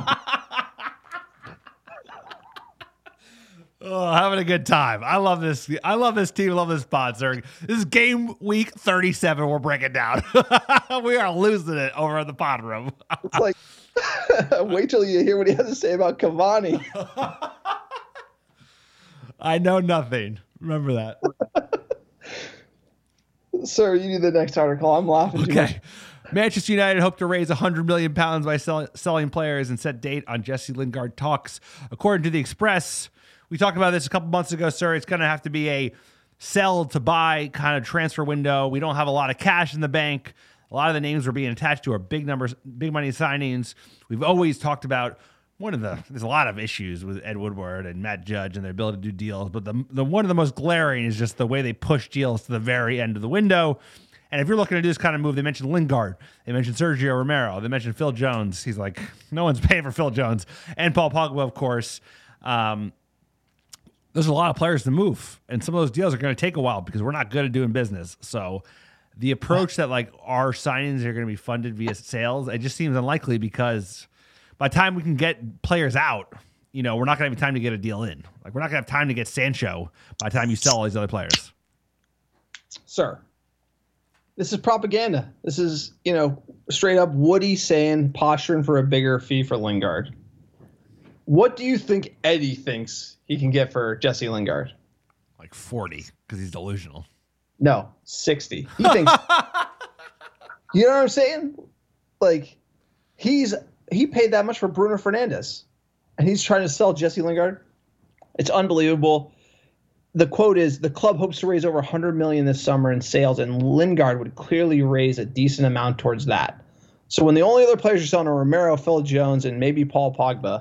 Oh, having a good time. I love this. I love this team. I love this pod, sir. This is game week thirty-seven. We're breaking down. We are losing it over in the pod room. It's like, wait till you hear what he has to say about Cavani. I know nothing. Remember that. Sir, you do the next article. I'm laughing too much. Okay. Manchester United hope to raise one hundred million pounds by sell- selling players and set date on Jesse Lingard talks. According to the Express, we talked about this a couple months ago, sir. It's going to have to be a sell to buy kind of transfer window. We don't have a lot of cash in the bank. A lot of the names we're being attached to are big numbers, big money signings. We've always talked about one of the, there's a lot of issues with Ed Woodward and Matt Judge and their ability to do deals, but the, the one of the most glaring is just the way they push deals to the very end of the window. And if you're looking to do this kind of move, they mentioned Lingard, they mentioned Sergio Romero, they mentioned Phil Jones. He's like, no one's paying for Phil Jones. And Paul Pogba, of course. Um, there's a lot of players to move, and some of those deals are going to take a while because we're not good at doing business. So the approach that like our signings are going to be funded via sales, it just seems unlikely because by the time we can get players out, you know, we're not going to have time to get a deal in. Like, we're not going to have time to get Sancho by the time you sell all these other players. Sir, this is propaganda. This is, you know, straight up Woody saying, posturing for a bigger fee for Lingard. What do you think Eddie thinks he can get for Jesse Lingard? Like forty, because he's delusional. No, sixty. He thinks. You know what I'm saying? Like, he's he paid that much for Bruno Fernandes, and he's trying to sell Jesse Lingard. It's unbelievable. The quote is, the club hopes to raise over one hundred million dollars this summer in sales, and Lingard would clearly raise a decent amount towards that. So when the only other players you're selling are Romero, Phil Jones, and maybe Paul Pogba,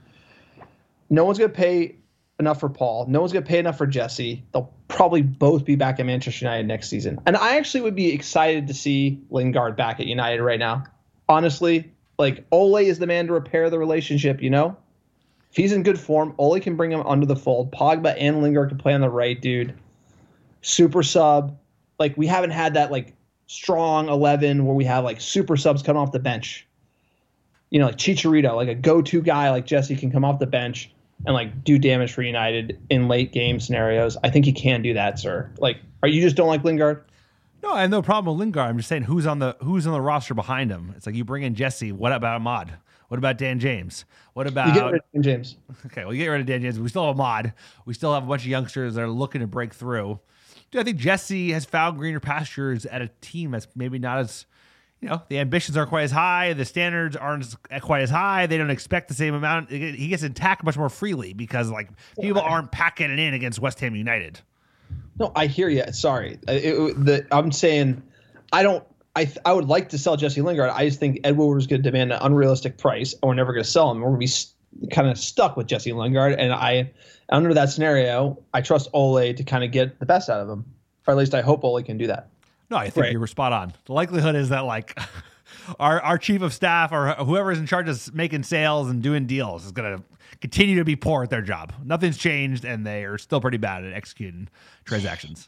no one's going to pay enough for Paul. No one's going to pay enough for Jesse. They'll probably both be back at Manchester United next season. And I actually would be excited to see Lingard back at United right now. Honestly, like, Ole is the man to repair the relationship, you know? If he's in good form, Ole can bring him under the fold. Pogba and Lingard can play on the right, dude. Super sub. Like, we haven't had that, like, strong eleven where we have, like, super subs coming off the bench. You know, like Chicharito, like a go-to guy like Jesse can come off the bench and, like, do damage for United in late game scenarios. I think he can do that, sir. Like, are you just don't like Lingard? No, I have no problem with Lingard. I'm just saying who's on the who's on the roster behind him. It's like, you bring in Jesse. What about Ahmad? What about Dan James? What about you get rid of Dan James? Okay, well, you get rid of Dan James. We still have Ahmad. We still have a bunch of youngsters that are looking to break through. Dude, I think Jesse has found greener pastures at a team that's maybe not as, you know, the ambitions aren't quite as high. The standards aren't quite as high. They don't expect the same amount. He gets attacked much more freely because, like, people aren't packing it in against West Ham United. No, I hear you. Sorry. It, it, the, I'm saying I don't I I would like to sell Jesse Lingard. I just think Ed Woodward is going to demand an unrealistic price, and we're never going to sell him. We're going to be st- kind of stuck with Jesse Lingard, and I, under that scenario, I trust Ole to kind of get the best out of him, or at least I hope Ole can do that. No, I think right. You're spot on. The likelihood is that, like, our our chief of staff or whoever is in charge of making sales and doing deals is going to continue to be poor at their job. Nothing's changed, and they are still pretty bad at executing transactions.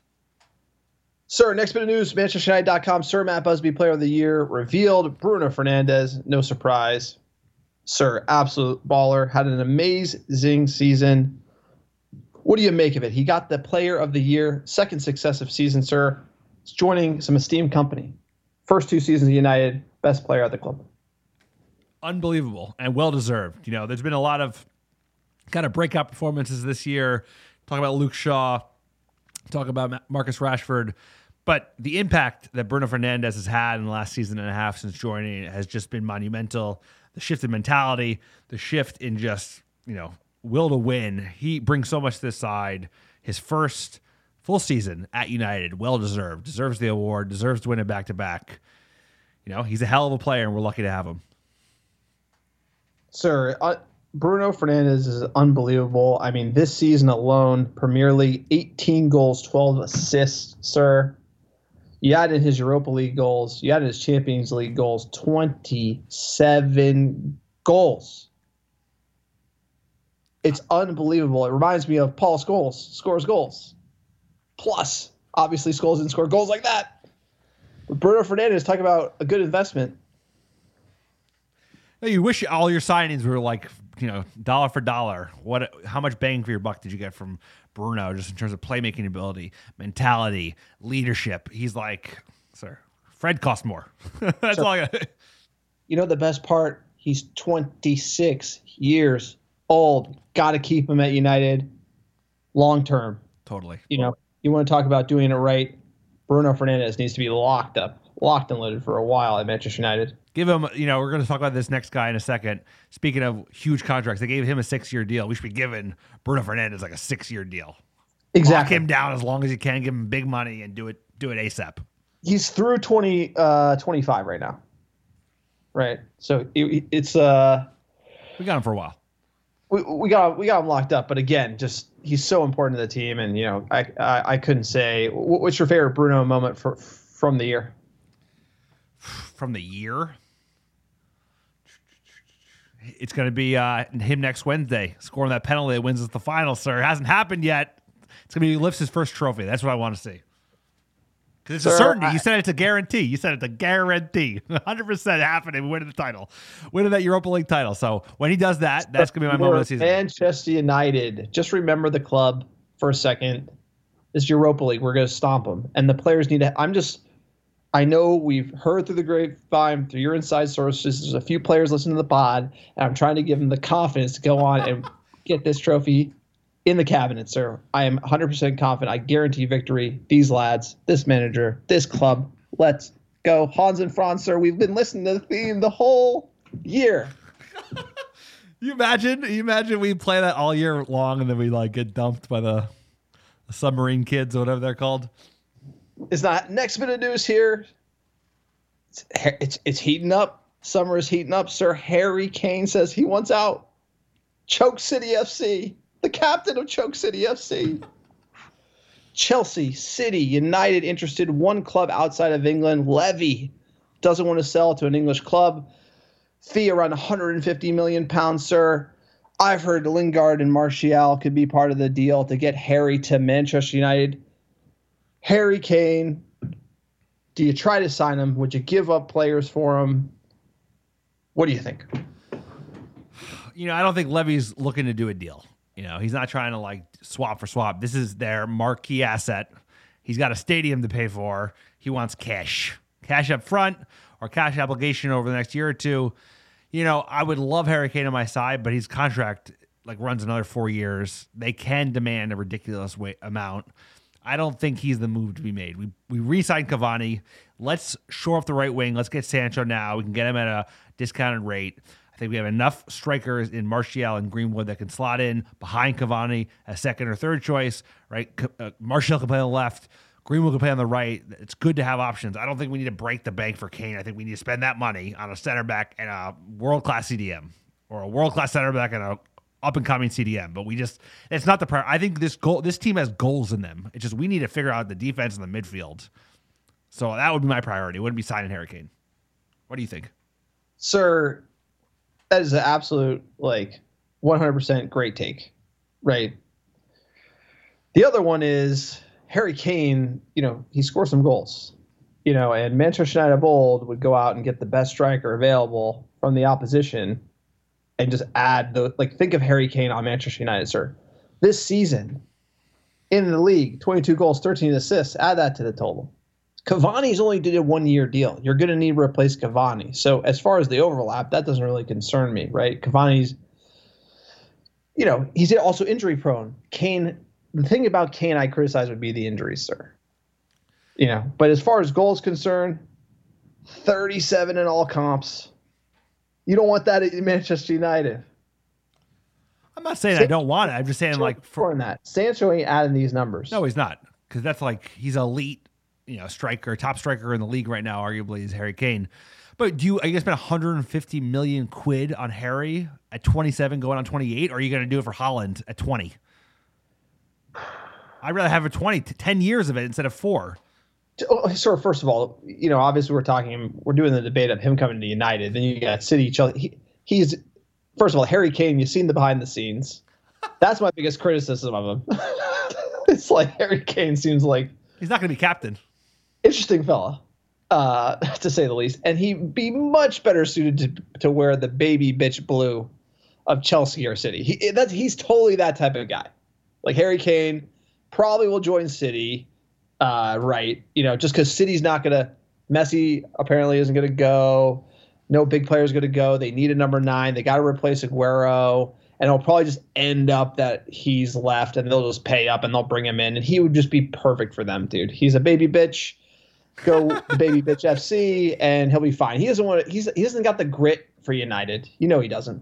Sir, next bit of news, Manchester United dot com. Sir Matt Busby, Player of the Year, revealed. Bruno Fernandes, no surprise. Sir, absolute baller. Had an amazing season. What do you make of it? He got the Player of the Year, second successive season, sir. He's joining some esteemed company. First two seasons of United, best player at the club. Unbelievable and well-deserved. You know, there's been a lot of kind of breakout performances this year. Talk about Luke Shaw. Talk about Marcus Rashford. But the impact that Bruno Fernandes has had in the last season and a half since joining has just been monumental. The shift in mentality, the shift in just, you know, will to win. He brings so much to this side. His first full season at United, well-deserved. Deserves the award, deserves to win it back-to-back. You know, he's a hell of a player, and we're lucky to have him. Sir, uh, Bruno Fernandes is unbelievable. I mean, this season alone, Premier League, eighteen goals, twelve assists, sir. You added his Europa League goals. You added his Champions League goals, twenty-seven goals. It's unbelievable. It reminds me of Paul Scholes, scores goals. Plus, obviously, Scholes didn't score goals like that. But Bruno Fernandes, talk about a good investment. You wish all your signings were like, you know, dollar for dollar. What? How much bang for your buck did you get from Bruno, just in terms of playmaking ability, mentality, leadership? He's like, sir, Fred costs more. That's sir, all I got. You know the best part? He's twenty-six years old. Got to keep him at United long term. Totally. You know, you want to talk about doing it right. Bruno Fernandes needs to be locked up, locked and loaded for a while at Manchester United. Give him, you know, we're going to talk about this next guy in a second. Speaking of huge contracts, they gave him a six-year deal. We should be giving Bruno Fernandes like a six-year deal. Exactly. Lock him down as long as you can. Give him big money and do it do it ASAP. He's through twenty, uh, twenty-five right now. Right. So it, it's... uh, We got him for a while. We, we got we got him locked up. But again, just he's so important to the team. And, you know, I I, I couldn't say... What's your favorite Bruno moment for, from the year? From the year? It's going to be uh, him next Wednesday, scoring that penalty that wins us the final, sir. It hasn't happened yet. It's going to be he lifts his first trophy. That's what I want to see. Because it's Sir, a certainty. I- You said it's a guarantee. You said it's a guarantee. one hundred percent happening, winning the title. Winning that Europa League title. So when he does that, that's going to be my moment of the season. Manchester United. Just remember the club for a second. This Europa League. We're going to stomp them. And the players need to. I'm just. I know we've heard through the grapevine, through your inside sources, there's a few players listening to the pod, and I'm trying to give them the confidence to go on and get this trophy in the cabinet, sir. I am one hundred percent confident. I guarantee victory. These lads, this manager, this club. Let's go. Hans and Franz, sir. We've been listening to the theme the whole year. You imagine? You imagine we play that all year long and then we like get dumped by the, the submarine kids or whatever they're called. It's not. Next bit of news here. It's, it's it's heating up. Summer is heating up, sir. Harry Kane says he wants out. Choke City F C, the captain of Choke City F C. Chelsea, City, United interested. One club outside of England. Levy doesn't want to sell to an English club. Fee around one hundred fifty million pounds, sir. I've heard Lingard and Martial could be part of the deal to get Harry to Manchester United. Harry Kane, do you try to sign him? Would you give up players for him? What do you think? You know, I don't think Levy's looking to do a deal. You know, he's not trying to like swap for swap. This is their marquee asset. He's got a stadium to pay for. He wants cash. Cash up front or cash obligation over the next year or two. You know, I would love Harry Kane on my side, but his contract like runs another four years. They can demand a ridiculous weight amount. I don't think he's the move to be made. We we re-signed Cavani. Let's shore up the right wing. Let's get Sancho now. We can get him at a discounted rate. I think we have enough strikers in Martial and Greenwood that can slot in behind Cavani as second or third choice, right? Uh, Martial can play on the left. Greenwood can play on the right. It's good to have options. I don't think we need to break the bank for Kane. I think we need to spend that money on a center back and a world-class C D M or a world-class center back and a up-and-coming C D M, but we just, it's not the priority. I think this goal, this team has goals in them. It's just we need to figure out the defense and the midfield. So that would be my priority. It wouldn't be signing Harry Kane. What do you think? Sir, that is an absolute, like, one hundred percent great take, right? The other one is Harry Kane, you know, he scores some goals, you know, and Manchester United of old would go out and get the best striker available from the opposition and just add the, like, think of Harry Kane on Manchester United, sir. This season, in the league, twenty-two goals, thirteen assists, add that to the total. Cavani's only did a one-year deal. You're going to need to replace Cavani. So as far as the overlap, that doesn't really concern me, right? Cavani's, you know, he's also injury-prone. Kane, the thing about Kane I criticize would be the injuries, sir. You know, but as far as goals concerned, thirty-seven in all comps. You don't want that at Manchester United. I'm not saying San- I don't want it. I'm just saying, like, for in that Sancho ain't adding these numbers. No, he's not, because that's like he's elite, you know, striker, top striker in the league right now. Arguably, is Harry Kane. But do you are you gonna spend one hundred fifty million quid on Harry at twenty-seven, going on twenty-eight, or are you gonna do it for Haaland at twenty? I'd rather have a twenty, ten years of it instead of four. So first of all, you know, obviously we're talking, we're doing the debate of him coming to United. Then you got City, Chelsea. He, he's, first of all, Harry Kane, you've seen the behind the scenes. That's my biggest criticism of him. It's like Harry Kane seems like he's not going to be captain. Interesting fella, uh, to say the least. And he'd be much better suited to, to wear the baby bitch blue of Chelsea or City. He, that's, he's totally that type of guy. Like Harry Kane probably will join City. Uh, right. You know, just because City's not going to, Messi apparently isn't going to go. No big player's going to go. They need a number nine. They got to replace Aguero. And it'll probably just end up that he's left and they'll just pay up and they'll bring him in. And he would just be perfect for them, dude. He's a baby bitch. Go the baby bitch F C and he'll be fine. He doesn't want to, he's, he hasn't got the grit for United. You know he doesn't.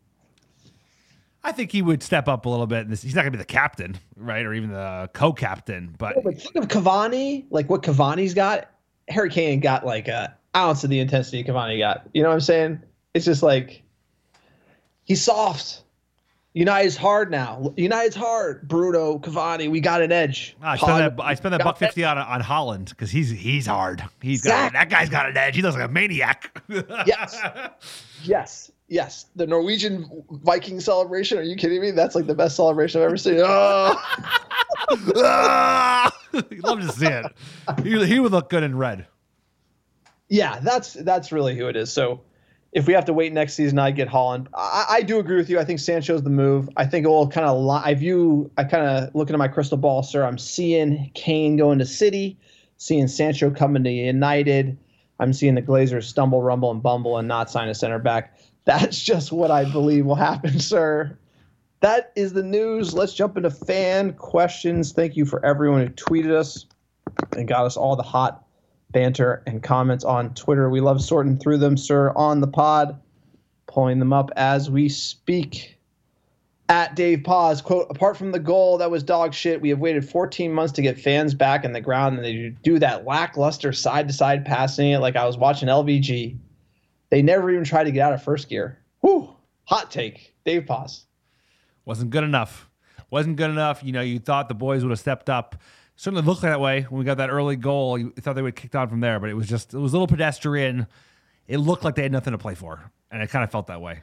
I think he would step up a little bit. He's not going to be the captain, right, or even the co-captain. But, yeah, but think of Cavani, like what Cavani's got. Harry Kane got like an ounce of the intensity Cavani got. You know what I'm saying? It's just like he's soft. United's hard now. United's hard. Bruno, Cavani, we got an edge. I spent that, I spent that buck fifty on on Haaland because he's he's hard. He's exactly. got that guy's got an edge. He looks like a maniac. Yes, yes. Yes, the Norwegian Viking celebration. Are you kidding me? That's like the best celebration I've ever seen. Oh. You'd love to see it. He, he would look good in red. Yeah, that's that's really who it is. So if we have to wait next season, I get Haaland. I, I do agree with you. I think Sancho's the move. I think it will kind of. Li- I view. I kind of looking at my crystal ball, sir. I'm seeing Kane going to City, seeing Sancho coming to United. I'm seeing the Glazers stumble, rumble, and bumble, and not sign a center back. That's just what I believe will happen, sir. That is the news. Let's jump into fan questions. Thank you for everyone who tweeted us and got us all the hot banter and comments on Twitter. We love sorting through them, sir, on the pod, pulling them up as we speak. At Dave Paz, quote, apart from the goal that was dog shit, we have waited fourteen months to get fans back in the ground, and they do that lackluster side-to-side passing it like I was watching L V G. They never even tried to get out of first gear. Whew, hot take. Dave Paz. Wasn't good enough. Wasn't good enough. You know, you thought the boys would have stepped up. Certainly looked that way when we got that early goal. You thought they would have kicked on from there, but it was just, it was a little pedestrian. It looked like they had nothing to play for, and it kind of felt that way.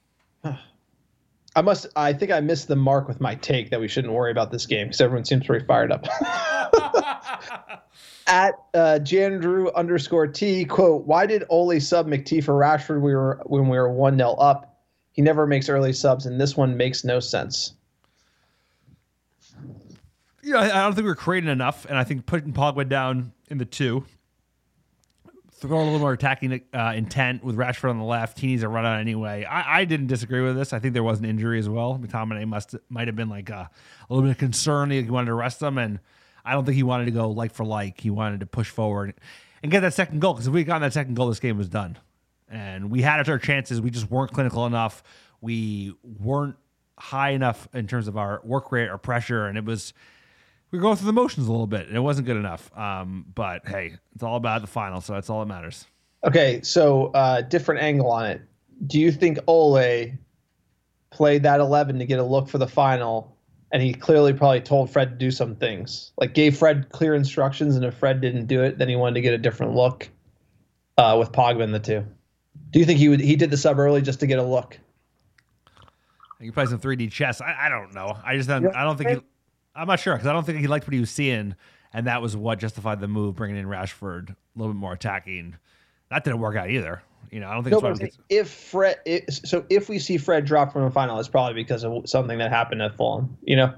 I must, I think I missed the mark with my take that we shouldn't worry about this game because everyone seems very fired up. At uh, Jandrew underscore T, quote, why did Ole sub McTee for Rashford we were, when we were one nil up? He never makes early subs, and this one makes no sense. You know, I don't think we were creating enough, and I think putting Pogba down in the two, throw a little more attacking uh, intent with Rashford on the left. He needs to run out anyway. I, I didn't disagree with this. I think there was an injury as well. McTominay must might have been like a, a little bit of concern that he wanted to rest him, and I don't think he wanted to go like for like. He wanted to push forward and get that second goal, because if we got that second goal, this game was done. And we had our chances. We just weren't clinical enough. We weren't high enough in terms of our work rate or pressure, and it was... we were going through the motions a little bit, and it wasn't good enough. Um, but, hey, it's all about the final, so that's all that matters. Okay, so uh, different angle on it. Do you think Ole played that eleven to get a look for the final, and he clearly probably told Fred to do some things? Like, gave Fred clear instructions, and if Fred didn't do it, then he wanted to get a different look uh, with Pogba in the two. Do you think he would? He did the sub early just to get a look? He plays some three D chess. I, I don't know. I just don't, I don't think he... I'm not sure, because I don't think he liked what he was seeing, and that was what justified the move, bringing in Rashford, a little bit more attacking. That didn't work out either. You know, I don't think. No, that's but if Fred, if, so if we see Fred drop from the final, it's probably because of something that happened at Fulham. You know,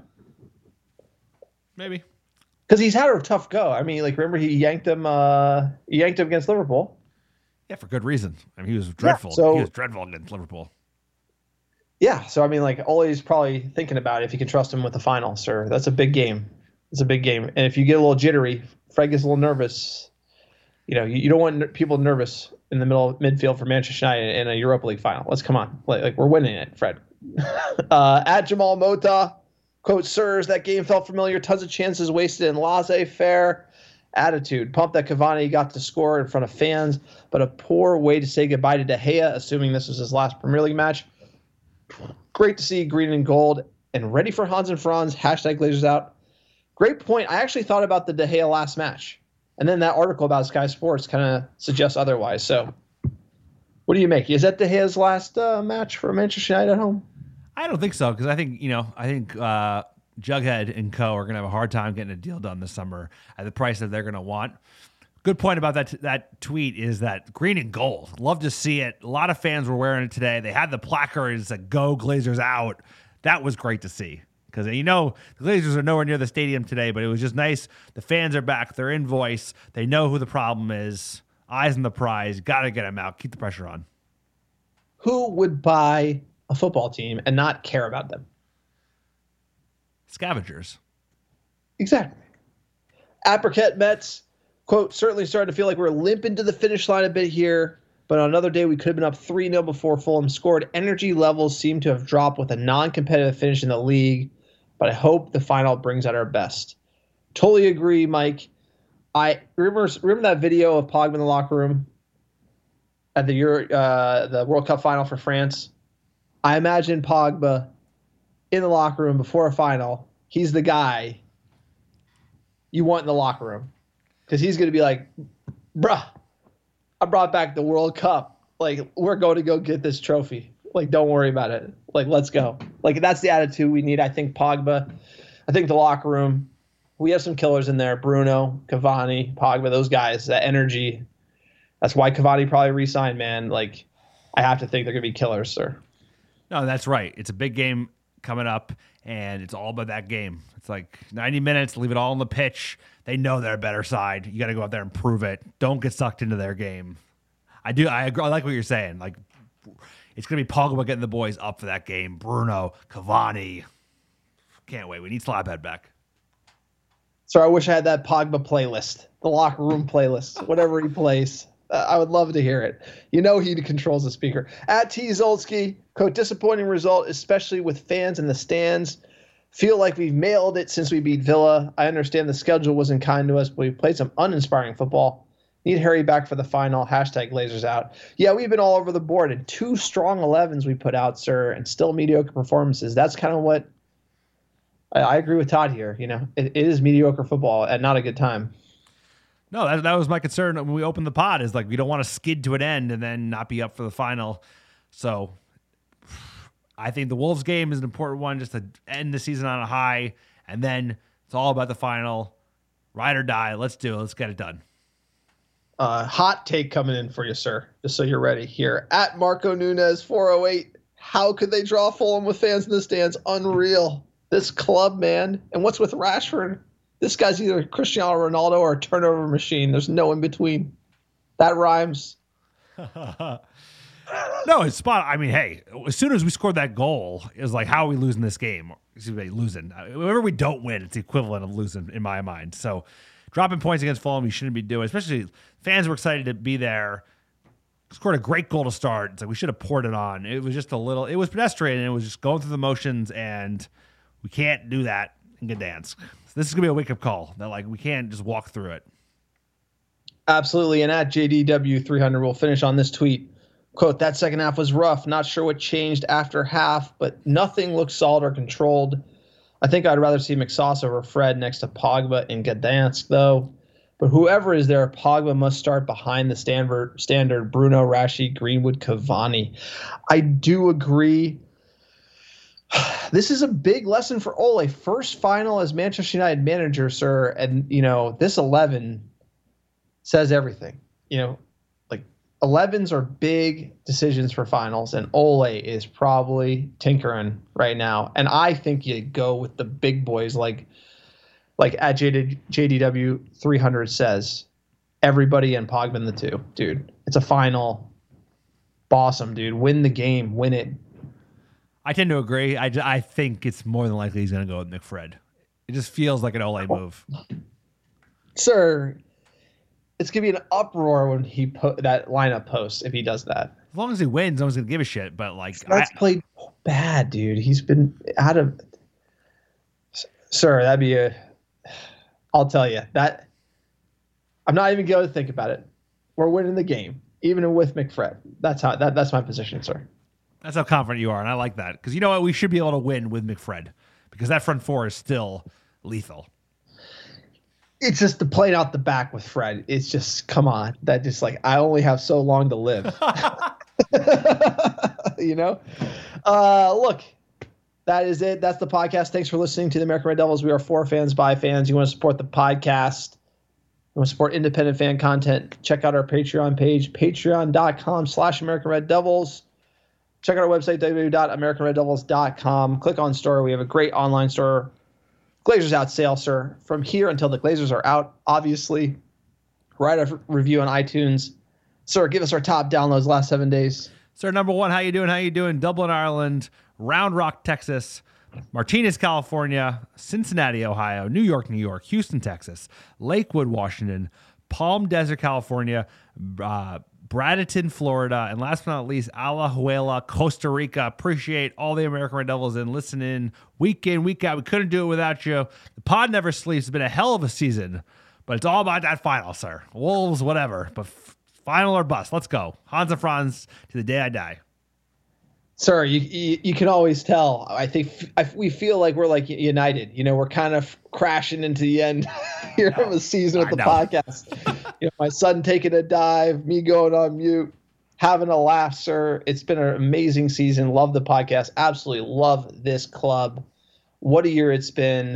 maybe because he's had a tough go. I mean, like remember he yanked him, uh, he yanked him against Liverpool. Yeah, for good reason. I mean, he was dreadful. Yeah, so, he was dreadful against Liverpool. Yeah, so I mean, like Ole's probably thinking about if you can trust him with the final, sir. That's a big game. It's a big game, and if you get a little jittery, Fred gets a little nervous. You know, you, you don't want people nervous in the middle midfield for Manchester United in a Europa League final. Let's come on, like, like we're winning it, Fred. uh, at Jamal Mota, quote, sirs, that game felt familiar. Tons of chances wasted and laissez-faire attitude. Pumped that Cavani got to score in front of fans, but a poor way to say goodbye to De Gea, assuming this was his last Premier League match. Great to see green and gold and ready for Hans and Franz. Hashtag Glazers out. Great point. I actually thought about the De Gea last match. And then that article about Sky Sports kind of suggests otherwise. So what do you make? Is that De Gea's last uh, match for Manchester United at home? I don't think so, because I think, you know, I think uh, Jughead and co are going to have a hard time getting a deal done this summer at the price that they're going to want. Good point about that that tweet is that green and gold. Love to see it. A lot of fans were wearing it today. They had the placards that go Glazers out. That was great to see, because, you know, the Glazers are nowhere near the stadium today, but it was just nice. The fans are back. They're in voice. They know who the problem is. Eyes on the prize. Got to get them out. Keep the pressure on. Who would buy a football team and not care about them? Scavengers. Exactly. At Burkett Mets, quote, certainly started to feel like we're limping to the finish line a bit here, but on another day we could have been up three nil before Fulham scored. Energy levels seem to have dropped with a non-competitive finish in the league, but I hope the final brings out our best. Totally agree, Mike. I remember remember that video of Pogba in the locker room at the Euro, uh, the World Cup final for France. I imagine Pogba in the locker room before a final. He's the guy you want in the locker room. Because he's going to be like, bruh, I brought back the World Cup. Like, we're going to go get this trophy. Like, don't worry about it. Like, let's go. Like, that's the attitude we need. I think Pogba, I think the locker room, we have some killers in there. Bruno, Cavani, Pogba, those guys, that energy. That's why Cavani probably re-signed, man. Like, I have to think they're going to be killers, sir. No, that's right. It's a big game coming up, and it's all about that game. It's like ninety minutes, leave it all on the pitch. They know they're a better side. You got to go out there and prove it. Don't get sucked into their game. I do. I agree. I like what you're saying. Like, it's going to be Pogba getting the boys up for that game. Bruno, Cavani. Can't wait. We need Slabhead back. So I wish I had that Pogba playlist, the locker room playlist, whatever he plays. Uh, I would love to hear it. You know he controls the speaker. At T. Zolski, quote, disappointing result, especially with fans in the stands. Feel like we've mailed it since we beat Villa. I understand the schedule wasn't kind to us, but we played some uninspiring football. Need Harry back for the final. Hashtag Glazers out. Yeah, we've been all over the board. And two strong elevens we put out, sir, and still mediocre performances. That's kind of what I, I agree with Todd here. You know, it, it is mediocre football at not a good time. No, that, that was my concern when we opened the pod, is like we don't want to skid to an end and then not be up for the final. So I think the Wolves game is an important one, just to end the season on a high, and then it's all about the final. Ride or die. Let's do it. Let's get it done. Uh, hot take coming in for you, sir, just so you're ready here. At Marco Nunez, four oh eight. How could they draw Fulham with fans in the stands? Unreal. This club, man. And what's with Rashford? This guy's either Cristiano Ronaldo or a turnover machine. There's no in between. That rhymes. No, it's spot. I mean, hey, as soon as we scored that goal, it was like, how are we losing this game? Excuse me, losing. Whenever we don't win, it's the equivalent of losing in my mind. So dropping points against Fulham, you shouldn't be doing. Especially fans were excited to be there. Scored a great goal to start. It's like we should have poured it on. It was just a little. It was pedestrian, and it was just going through the motions, and we can't do that in Gdansk. So this is gonna be a wake up call that like we can't just walk through it. Absolutely. And at J D W three hundred, we'll finish on this tweet. Quote, that second half was rough. Not sure what changed after half, but nothing looked solid or controlled. I think I'd rather see McSauce over Fred next to Pogba in Gdansk, though. But whoever is there, Pogba must start behind the standard, standard Bruno, Rashi, Greenwood, Cavani. I do agree. This is a big lesson for Ole. First final as Manchester United manager, sir. And, you know, this eleven says everything. You know, like elevens are big decisions for finals, and Ole is probably tinkering right now. And I think you go with the big boys like like at J D W three hundred says, everybody and Pogba in the two. Dude, it's a final. Boss them, dude. Win the game. Win it. I tend to agree. I, I think it's more than likely he's going to go with McFred. It just feels like an Ole move. Sir, it's going to be an uproar when he put that lineup posts if he does that. As long as he wins, no one's going to give a shit. But, like, That's I, played bad, dude. He's been out of. Sir, that'd be a. I'll tell you that. I'm not even going to think about it. We're winning the game, even with McFred. That's how. That, that's my position, sir. That's how confident you are, and I like that. Because you know what? We should be able to win with McFred. Because that front four is still lethal. It's just the playing out the back with Fred. It's just, come on. That just like, I only have so long to live. You know? Uh, look, that is it. That's the podcast. Thanks for listening to the American Red Devils. We are for fans, by fans. You want to support the podcast. You want to support independent fan content. Check out our Patreon page, patreon.com slash American Red Devils. Check out our website, w w w dot american red devils dot com. Click on store. We have a great online store. Glazers out sale, sir. From here until the Glazers are out, obviously. Write a review on iTunes. Sir, give us our top downloads last seven days. Sir, number one, how you doing? How you doing? Dublin, Ireland, Round Rock, Texas, Martinez, California, Cincinnati, Ohio, New York, New York, Houston, Texas, Lakewood, Washington, Palm Desert, California, uh, Bradenton, Florida, and last but not least, Alajuela, Costa Rica. Appreciate all the American Red Devils and listening week in, week out. We couldn't do it without you. The pod never sleeps. It's been a hell of a season, but it's all about that final, sir. Wolves, whatever, but f- final or bust. Let's go. Hans and Franz to the day I die. Sir, you, you you can always tell. I think I, we feel like we're like united. You know, we're kind of crashing into the end here of the season with the podcast. You know, my son taking a dive, me going on mute, having a laugh, sir. It's been an amazing season. Love the podcast. Absolutely love this club. What a year it's been.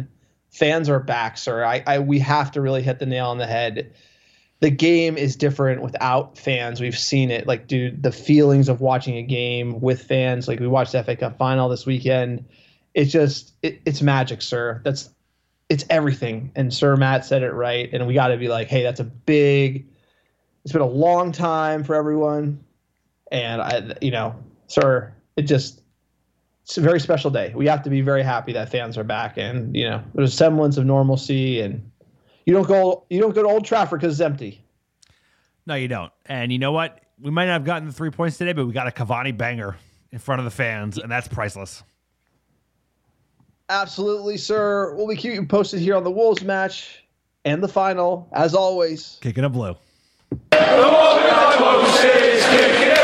fans are back, sir. I, I we have to really hit the nail on the head. The game is different without fans. We've seen it. Like, dude, the feelings of watching a game with fans. Like, we watched the F A Cup final this weekend. It's just, it, it's magic, sir. That's, it's everything. And Sir Matt said it right. And we got to be like, hey, that's a big, it's been a long time for everyone. And I, you know, sir, it just, it's a very special day. We have to be very happy that fans are back. And, you know, there's a semblance of normalcy, and You don't go. You don't go to Old Trafford because it's empty. No, you don't. And you know what? We might not have gotten the three points today, but we got a Cavani banger in front of the fans, and that's priceless. Absolutely, sir. We'll be keeping you posted here on the Wolves match and the final, as always. Kicking a blue. The Wolves is kicking